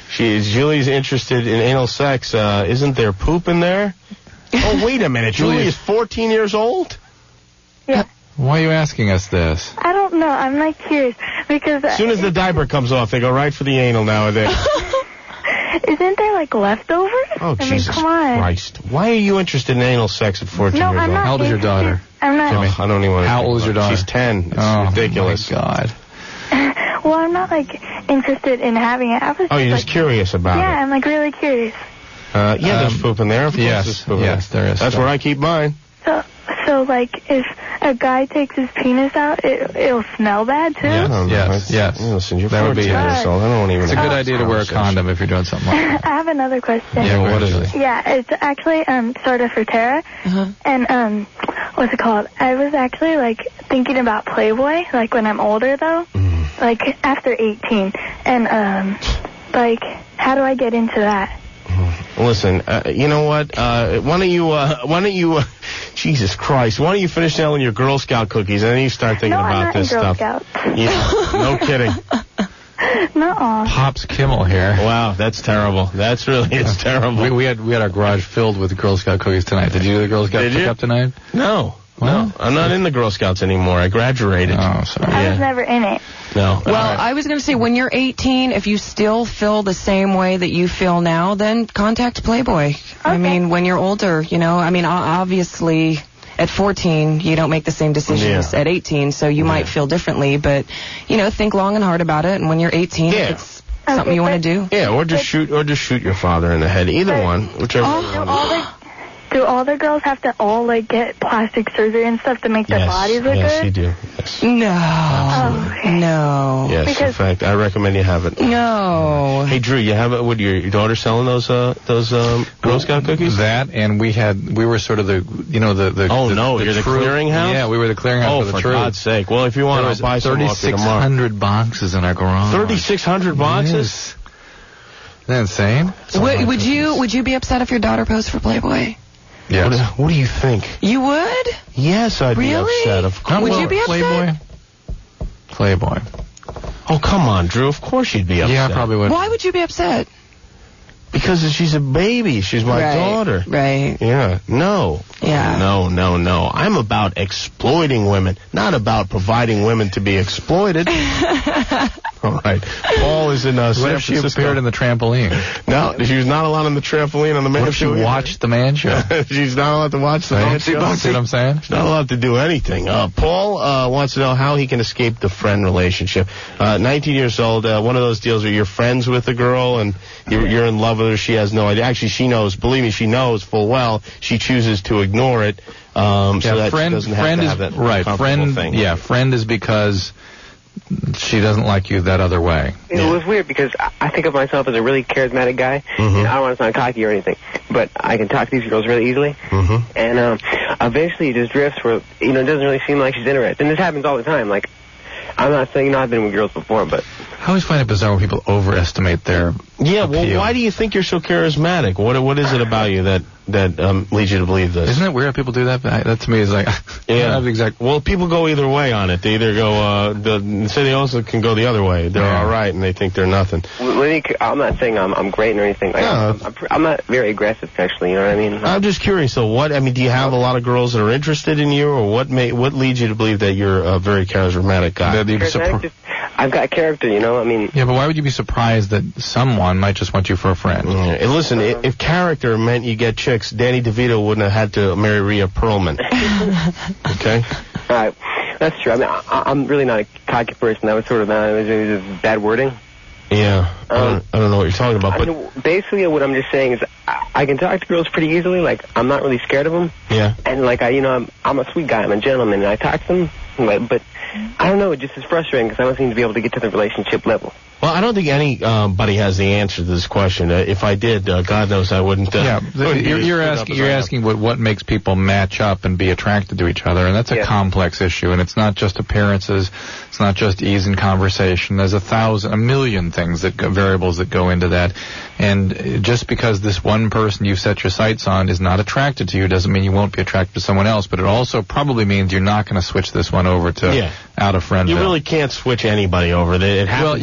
Julie's interested in anal sex. Isn't there poop in there? Oh, wait a minute. Julie is 14 years old? Yeah. Why are you asking us this? I don't know. I'm like curious because as soon as the diaper comes off, they go right for the anal nowadays. Isn't there like leftovers? Oh, Jesus come on. Christ! Why are you interested in anal sex at 14 No, years I'm old? not How old is your daughter? I'm not. Oh, I don't even want to. How old is your daughter? She's 10. It's ridiculous. Oh my God. Well, I'm not like interested in having it. I was Oh, you're just just curious about yeah, I'm like really curious. it. Yeah, there's poop in there. Of course there's poop in there. there is. That's where I keep mine. So like if a guy takes his penis out, it'll smell bad too. Yes. Listen, you're That would 14 be years old. I don't even. It's a good idea to wear a condom if you're doing something like that. I have another question. Yeah, what is it? Yeah, it's actually sort of for Tara. And what's it called? I was actually like thinking about Playboy, like when I'm older though, like after 18, and like how do I get into that? Listen, you know what? Why don't you, Jesus Christ, why don't you finish selling your Girl Scout cookies and then you start thinking about this stuff? Girl Scouts. Yeah, no kidding. Nuh-uh. Pops Kimmel here. Wow, that's terrible. That's really, it's terrible. We had our garage filled with Girl Scout cookies tonight. Did you do the Girl Scout pickup tonight? No. No, I'm not in the Girl Scouts anymore. I graduated. Oh, sorry. I was never in it. No. Well, I was going to say, when you're 18, if you still feel the same way that you feel now, then contact Playboy. Okay. I mean, when you're older, you know, I mean, obviously, at 14, you don't make the same decisions at 18, so you might feel differently, but, you know, think long and hard about it, and when you're 18, it's something you want to do. Yeah, or just shoot your father in the head. Either one, whichever. Do all the girls have to all like get plastic surgery and stuff to make their bodies look good? Yes, you do. Yes. No. No. Yes, in fact, I recommend you have it. No. Hey, Drew, you have it? Would your daughter selling those Girl Scout cookies? That, and we were sort of the you're the clearinghouse? Yeah, we were the clearinghouse for the truth. For God's sake. Well, if you want, I'll buy some off you tomorrow. 3,600 boxes in our garage. 3,600 boxes? Yes. Isn't that insane? Would you be upset if your daughter posed for Playboy? Yes. What do you think? You would? Yes, I'd be upset. Of course. Would you be upset? Playboy. Oh, come on, Drew. Of course you'd be upset. Yeah, I probably would. Why would you be upset? Because she's a baby. She's my daughter. Right. Yeah. No. Yeah. No. I'm about exploiting women, not about providing women to be exploited. All right. Paul is in San Francisco. She appeared in the trampoline. No, she was not allowed on the trampoline on the Man Show. What if she watched the Man Show? She's not allowed to watch the Man Show. See what I'm saying? She's not allowed to do anything. Paul wants to know how he can escape the friend relationship. 19 years old, one of those deals where you're friends with a girl and you're in love with her. She has no idea. Actually, she knows. Believe me, she knows full well. She chooses to ignore it. So that she doesn't have to have that uncomfortable thing. Yeah, friend is because she doesn't like you that other way. It was weird because I think of myself as a really charismatic guy. And I don't want to sound cocky or anything, but I can talk to these girls really easily. And eventually it just drifts where, it doesn't really seem like she's interested. And this happens all the time. Like, I'm not saying, I've been with girls before, but... I always find it bizarre when people overestimate their appeal. Well, why do you think you're so charismatic? What is it about you that leads you to believe this? Isn't it weird how people do that? That to me is like... Well, people go either way on it. They either go... say they also can go the other way. They're all right, and they think they're nothing. I'm not saying I'm great or anything. I'm not very aggressive, actually, you know what I mean? I'm just curious, though. Do you have a lot of girls that are interested in you, or what leads you to believe that you're a very charismatic guy? I've got character, I mean... Yeah, but why would you be surprised that someone might just want you for a friend? And listen, if character meant you get chicks, Danny DeVito wouldn't have had to marry Rhea Perlman. Okay? All right. That's true. I mean, I'm really not a cocky person. That was sort of it was bad wording. Yeah. I don't know what you're talking about, but... Basically, what I'm just saying is I can talk to girls pretty easily. Like, I'm not really scared of them. Yeah. And, like, I'm a sweet guy. I'm a gentleman, and I talk to them. But I don't know. It just is frustrating because I don't seem to be able to get to the relationship level. Well, I don't think anybody has the answer to this question. If I did, God knows I wouldn't. You're asking what makes people match up and be attracted to each other, and that's a complex issue. And it's not just appearances. It's not just ease in conversation. There's a million things variables that go into that. And just because this one person you've set your sights on is not attracted to you doesn't mean you won't be attracted to someone else. But it also probably means you're not going to switch this one over to out of friend. You really can't switch anybody over. It happens in the movies.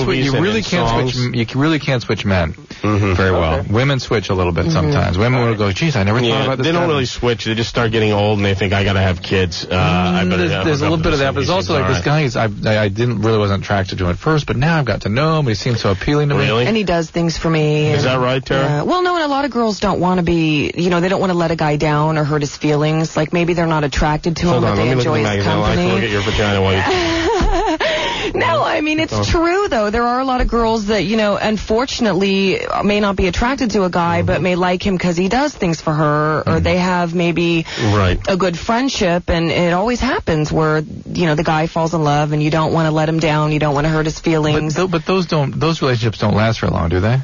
movies you really and can't songs. switch. You really can't switch men very well. Women switch a little bit sometimes. Women will go, geez, I never thought about this. They don't guy." really switch. They just start getting old and they think I gotta have kids. There's a little bit of that, but there's also like this guy. I wasn't attracted to him at first, but now I've got to know him. He seems so appealing to me. Really? And he does things for me. Is that right, Tara? Well, no, and a lot of girls don't want to be, they don't want to let a guy down or hurt his feelings. Like maybe they're not attracted to him, but they enjoy his company. Look at your vagina while you... No, I mean, it's true, though. There are a lot of girls that, unfortunately may not be attracted to a guy, but may like him because he does things for her, or they have maybe a good friendship, and it always happens where, the guy falls in love, and you don't want to let him down, you don't want to hurt his feelings. But those relationships don't last very long, do they?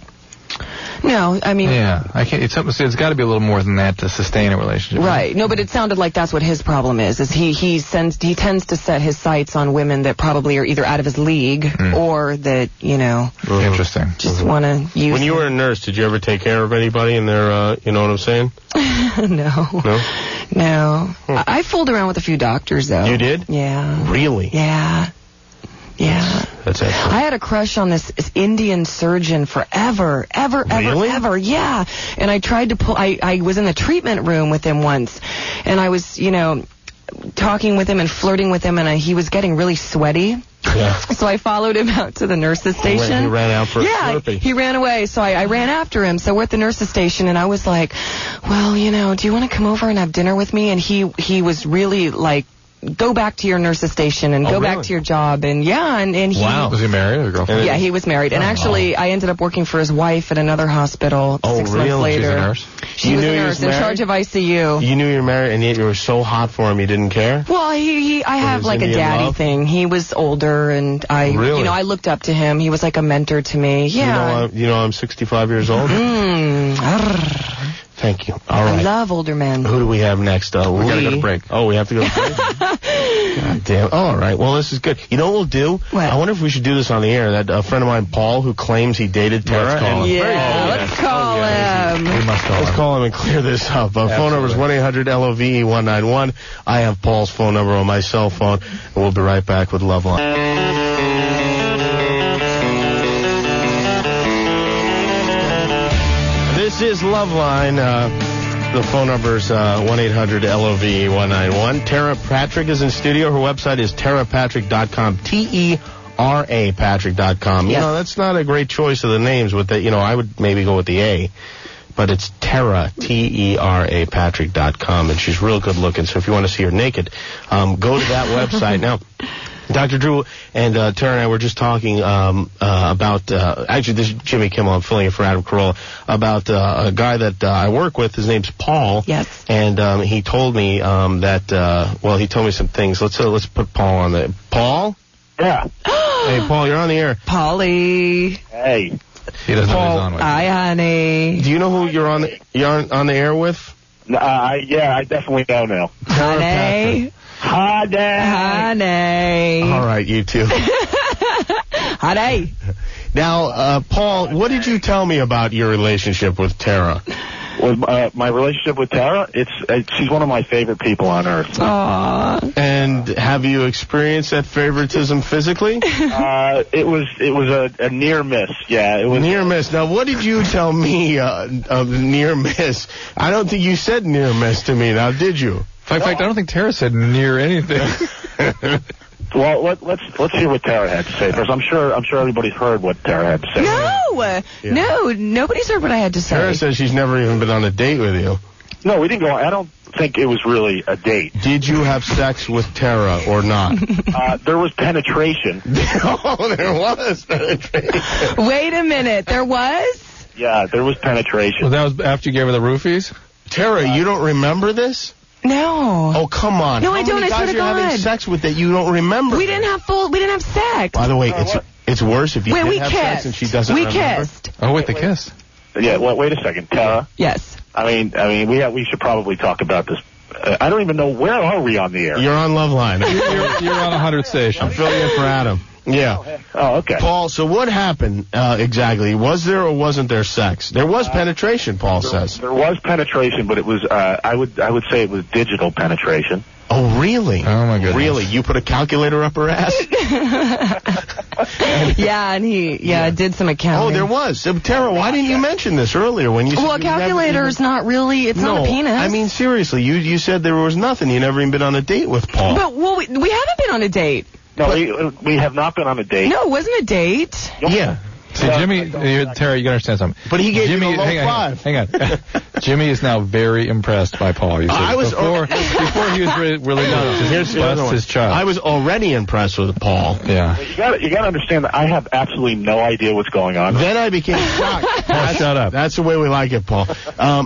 No, I mean... Yeah, it's got to be a little more than that to sustain a relationship. Right. No, but it sounded like that's what his problem is he tends to set his sights on women that probably are either out of his league or that, Interesting. Just want to use... When you were a nurse, did you ever take care of anybody in their, you know what I'm saying? No. No. I fooled around with a few doctors, though. You did? Yeah. Really? Yeah. Yeah. That's excellent. I had a crush on this Indian surgeon forever. Ever. Yeah. And I tried to pull... I was in the treatment room with him once, and I was, talking with him and flirting with him, and he was getting really sweaty. Yeah. So I followed him out to the nurse's station. He ran out for a Slurpee. He ran away, so I ran after him. So we're at the nurse's station, and I was like, well, do you want to come over and have dinner with me? And he was really like, go back to your nurse's station and go back to your job. And and he... Wow. Was he married or girlfriend? Yeah, he was married. And actually, I ended up working for his wife at another hospital 6 months later. She's a nurse? She was a nurse in charge of ICU. You knew you were married, and yet you were so hot for him you didn't care? Well, I have like a daddy thing. He was older, and I looked up to him. He was like a mentor to me. Yeah. I'm 65 years old? Thank you. All right. I love older men. Who do we have next? We gotta go to break. Oh, we have to go to break? God damn. All right. Well, this is good. You know what we'll do? What? I wonder if we should do this on the air. That a friend of mine, Paul, who claims he dated Tara. Let's call him. Let's call him. We must call him. Let's call him and clear this up. Phone number is 1-800-LOVE-191. I have Paul's phone number on my cell phone, and we'll be right back with Loveline. This is Loveline. The phone number is 1-800-LOVE-191. Tara Patrick is in studio. Her website is tarapatrick.com. T-E-R-A Patrick.com. Yes. That's not a great choice of the names. With the, I would maybe go with the A. But it's Tara, T-E-R-A Patrick.com. And she's real good looking. So if you want to see her naked, go to that website. Now, Dr. Drew and Tara and I were just talking about, actually this is Jimmy Kimmel, I'm filling in for Adam Carolla, about a guy that I work with. His name's Paul. Yes. And he told me he told me some things. Let's put Paul on the... Paul? Yeah. Hey, Paul, you're on the air. Polly. Hey. He doesn't know who he's on with. Hi, honey. Do you know who you're on the air with? Yeah, I definitely don't know. Honey. Honey. All right, you two. Honey. Now, Paul, what did you tell me about your relationship with Tara? With my relationship with Tara, she's one of my favorite people on earth. Aww. And have you experienced that favoritism physically? It was a near miss. Yeah, it was near miss. Now, what did you tell me of near miss? I don't think you said near miss to me. Now, did you? In fact, I don't think Tara said near anything. Well, let's hear what Tara had to say first. I'm sure everybody's heard what Tara had to say. No, nobody's heard what I had to say. Tara says she's never even been on a date with you. No, we didn't go. I don't think it was really a date. Did you have sex with Tara or not? There was penetration. Oh, there was penetration. Wait a minute, there was? Yeah, there was penetration. Well, that was after you gave her the roofies? Tara, you don't remember this? No. Oh, come on. No, I don't. I swear to God. How many guys are having sex with that you don't remember? We didn't have sex. By the way, it's worse if you did have sex and she doesn't remember. We kissed. Oh, wait, the kiss. Yeah, wait a second, Tara. Yes. I mean, we should probably talk about this. I don't even know, where are we on the air? You're on Loveline. You're on 100 station. I'm filling in for Adam. Yeah. Oh, okay. Paul, so what happened exactly? Was there or wasn't there sex? There was penetration, Paul says. There was penetration, but it was, I would say it was digital penetration. Oh, really? Oh, my goodness. Really? You put a calculator up her ass? Yeah, and he did some accounting. Oh, there was. So, Tara, why didn't you mention this earlier when you said... Well, a calculator's not really, it's not a penis. I mean, seriously, you said there was nothing. You never even been on a date with Paul. But, well, we haven't been on a date. No, we have not been on a date. No, it wasn't a date. Yeah. See, Jimmy, Tara, you gotta understand something. But he gave Jimmy, you the low five. Hang on. Jimmy is now very impressed by Paul. Before he was really bust his child. I was already impressed with Paul. Yeah. You gotta understand that I have absolutely no idea what's going on. Then I became shocked. Paul, shut up. That's the way we like it, Paul. And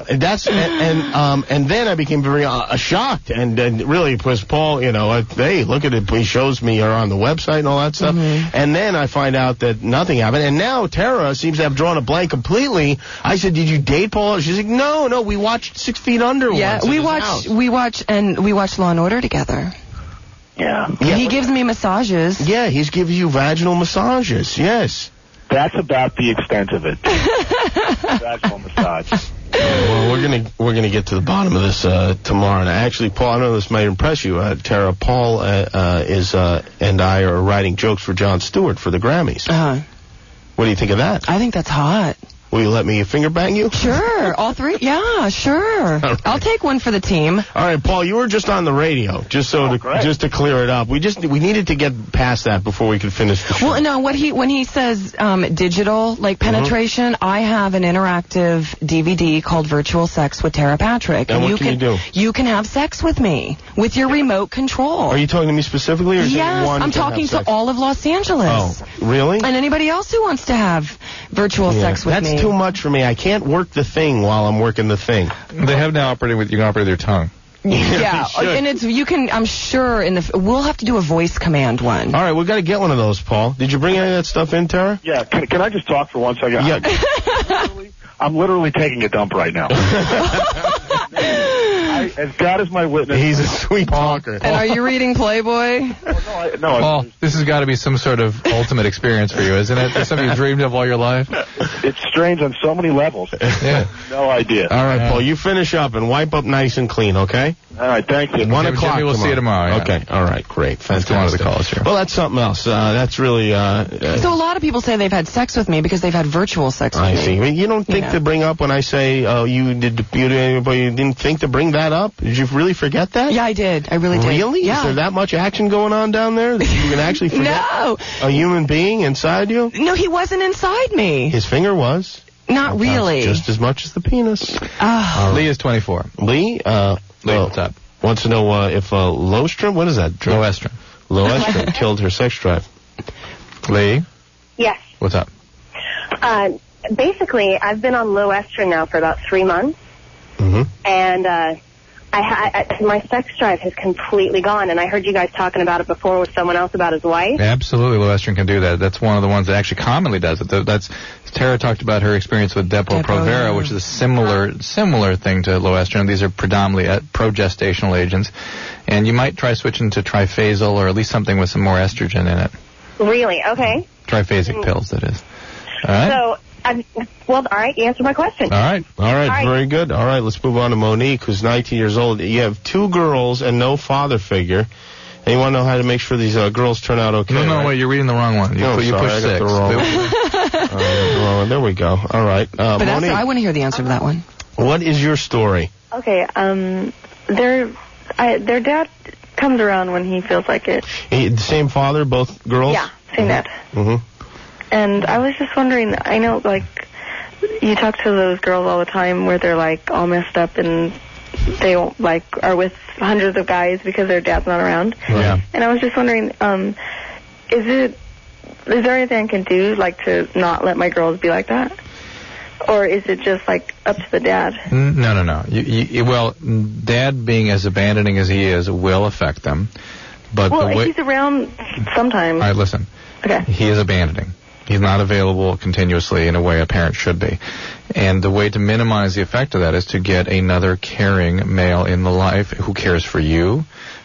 then I became very shocked, and really it was Paul. Hey, look at it. He shows me her on the website and all that stuff. Mm-hmm. And then I find out that nothing happened. And now Tara seems to have drawn a blank completely. I said, "Did you date Paul?" She's like, "No, we watched 6 Feet Under." Yeah, once we watch Law and Order together. Yeah. He gives me massages. Yeah, he's giving you vaginal massages. Yes. That's about the extent of it. Vaginal massage. Well, we're gonna get to the bottom of this tomorrow. And actually, Paul, I know this might impress you, Tara. Paul and I are writing jokes for Jon Stewart for the Grammys. What do you think of that? I think that's hot. Will you let me finger bang you? Sure. All three? Yeah, sure. Right. I'll take one for the team. All right, Paul, you were just on the radio, just to clear it up. We needed to get past that before we could finish the show. Well, no, when he says digital, like penetration, I have an interactive DVD called Virtual Sex with Tara Patrick. And what can you do? You can have sex with me with your remote control. Are you talking to me specifically, or yes, I'm talking to all of Los Angeles. Oh, really? And anybody else who wants to have virtual sex with me. That's too much for me. I can't work the thing while I'm working the thing. They have now you can operate with your tongue. Yeah, and you can, I'm sure, we'll have to do a voice command one. All right, we've got to get one of those, Paul. Did you bring any of that stuff in, Tara? Yeah, can I just talk for 1 second? Yeah. I'm literally taking a dump right now. As God is my witness. He's a sweet talker. And are you reading Playboy? No. Paul, this has got to be some sort of ultimate experience for you, isn't it? It's something you dreamed of all your life? It's strange on so many levels. Yeah. No idea. All right, Paul, you finish up and wipe up nice and clean, okay? All right, thank you. 1 o'clock Jimmy, we'll see you tomorrow. Yeah. Okay, all right, great. Fantastic. Wanted to call us here. Well, that's something else. That's really... so a lot of people say they've had sex with me because they've had virtual sex with me. I see. Well, you don't think to bring up when I say you didn't think to bring that up? Did you really forget that? Yeah, I did. I really did. Really? Yeah. Is there that much action going on down there that you can actually forget a human being inside you? No, he wasn't inside me. His finger was. Not really. Just as much as the penis. Lee is 24. Lee, what's up? Wants to know if Lostrom, what is that? Loestrin killed her sex drive. Lee? Yes. What's up? Basically, I've been on Loestrin now for about 3 months. Mm-hmm. And my sex drive has completely gone, and I heard you guys talking about it before with someone else about his wife. Absolutely, Loestrin can do that. That's one of the ones that actually commonly does it. Tara talked about her experience with Depo-Provera, which is a similar thing to Loestrin. These are predominantly progestational agents, and you might try switching to triphasal or at least something with some more estrogen in it. Really? Okay. Triphasic pills, that is. All right. So, all right, you answered my question. All right, very good. All right, let's move on to Monique, who's 19 years old. You have 2 girls and no father figure, and you want to know how to make sure these girls turn out okay. No, wait, you're reading the wrong one. You pushed 6. The wrong one. There we go. All right. But Monique, I want to hear the answer to that one. What is your story? Okay, their dad comes around when he feels like it. The same father, both girls? Yeah, same dad. Mm-hmm. And I was just wondering, I know, like, you talk to those girls all the time where they're, like, all messed up and they, like, are with hundreds of guys because their dad's not around. Yeah. And I was just wondering, is there anything I can do, like, to not let my girls be like that? Or is it just, like, up to the dad? No. Well, Dad being as abandoning as he is will affect them. But he's around sometimes. All right, listen. Okay. He is abandoning. He's not available continuously in a way a parent should be. And the way to minimize the effect of that is to get another caring male in the life who cares for you,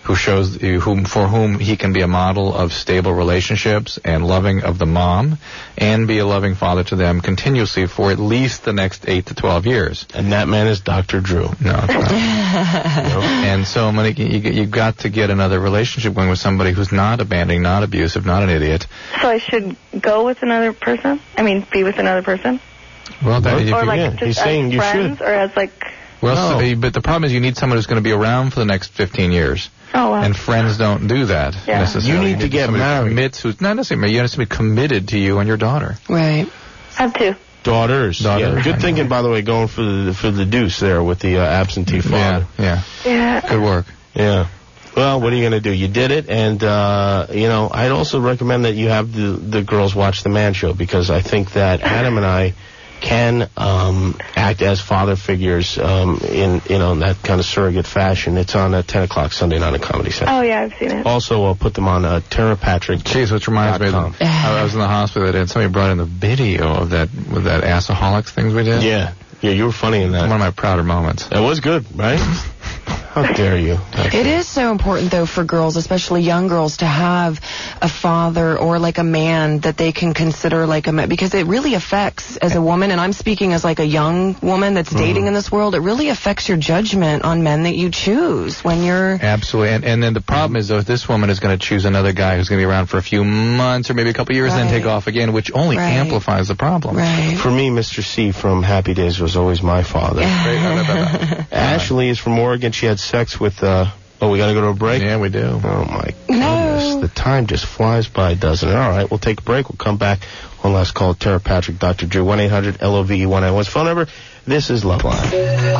who shows you for whom he can be a model of stable relationships and loving of the mom, and be a loving father to them continuously for at least the next 8 to 12 years. And that man is Dr. Drew. No, it's not. No. And so, Monique, you've got to get another relationship going with somebody who's not abandoning, not abusive, not an idiot. So I should go with another person? I mean, be with another person? Well, or like just he's as saying you friends, should. or as like... Well, but the problem is you need someone who's going to be around for the next 15 years. Oh, wow. And friends don't do that necessarily. You need to get married. Who's not necessarily married. You have to be committed to you and your daughter. Right. I have 2. Daughters. Yeah. Good thinking, by the way, going for the deuce there with the absentee father. Yeah. Good work. Yeah. Well, what are you going to do? You did it, and, I'd also recommend that you have the girls watch The Man Show, because I think that Adam and I can act as father figures in that kind of surrogate fashion. It's on 10 o'clock Sunday night at Comedy Central. Oh, yeah, I've seen it. Also, I'll put them on Tara Patrick. Jeez, which reminds me, I was in the hospital and somebody brought in the video of that Assaholics things we did. Yeah, you were funny in that. One of my prouder moments. It was good, right? How dare you? It is so important, though, for girls, especially young girls, to have a father or like a man that they can consider like a man, because it really affects, as a woman, and I'm speaking as like a young woman that's dating in this world, it really affects your judgment on men that you choose when you're... Absolutely. And then the problem is, though, this woman is going to choose another guy who's going to be around for a few months or maybe a couple years and then take off again, which only amplifies the problem. Right. For me, Mr. C from Happy Days was always my father. Ashley is from Oregon. She had sex with, we gotta go to a break? Yeah, we do. Oh, my goodness. The time just flies by, doesn't it? All right, we'll take a break. We'll come back. One last call. Tara Patrick, Dr. Drew, 1-800-LOVE-191. Phone number. This is Love Line.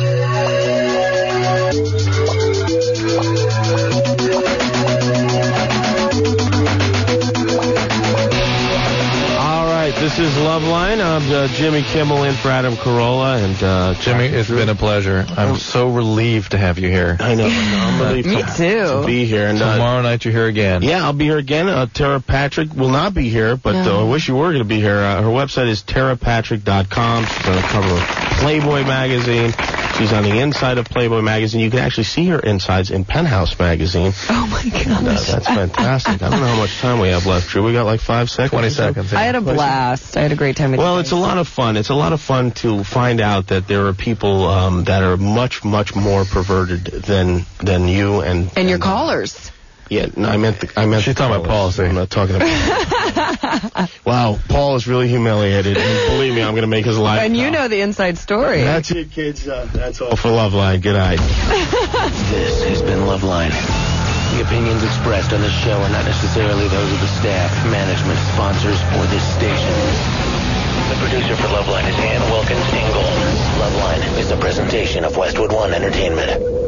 This is Loveline. I'm Jimmy Kimmel in for Adam Carolla. And Jimmy, it's been a pleasure. I'm so relieved to have you here. I know. I'm relieved Me too. to be here. And tomorrow night you're here again. Yeah, I'll be here again. Tara Patrick will not be here, but I wish you were going to be here. Her website is tarapatrick.com. She's on the cover of Playboy magazine. She's on the inside of Playboy magazine. You can actually see her insides in Penthouse magazine. Oh, my gosh. That's fantastic. I don't know how much time we have left, Drew. We got like 5 seconds. 20 seconds. I had a blast. I had a great time. Well, it's a lot of fun. It's a lot of fun to find out that there are people that are much, much more perverted than you and your callers. Yeah, no, I meant. She's talking about policy. I'm not talking about. Wow, Paul is really humiliated, and believe me, I'm going to make his life. And you know the inside story. That's it, kids. That's all for Loveline. Good night. This has been Loveline. The opinions expressed on this show are not necessarily those of the staff, management, sponsors, or this station. The producer for Loveline is Ann Wilkins Ingle. Loveline is a presentation of Westwood One Entertainment.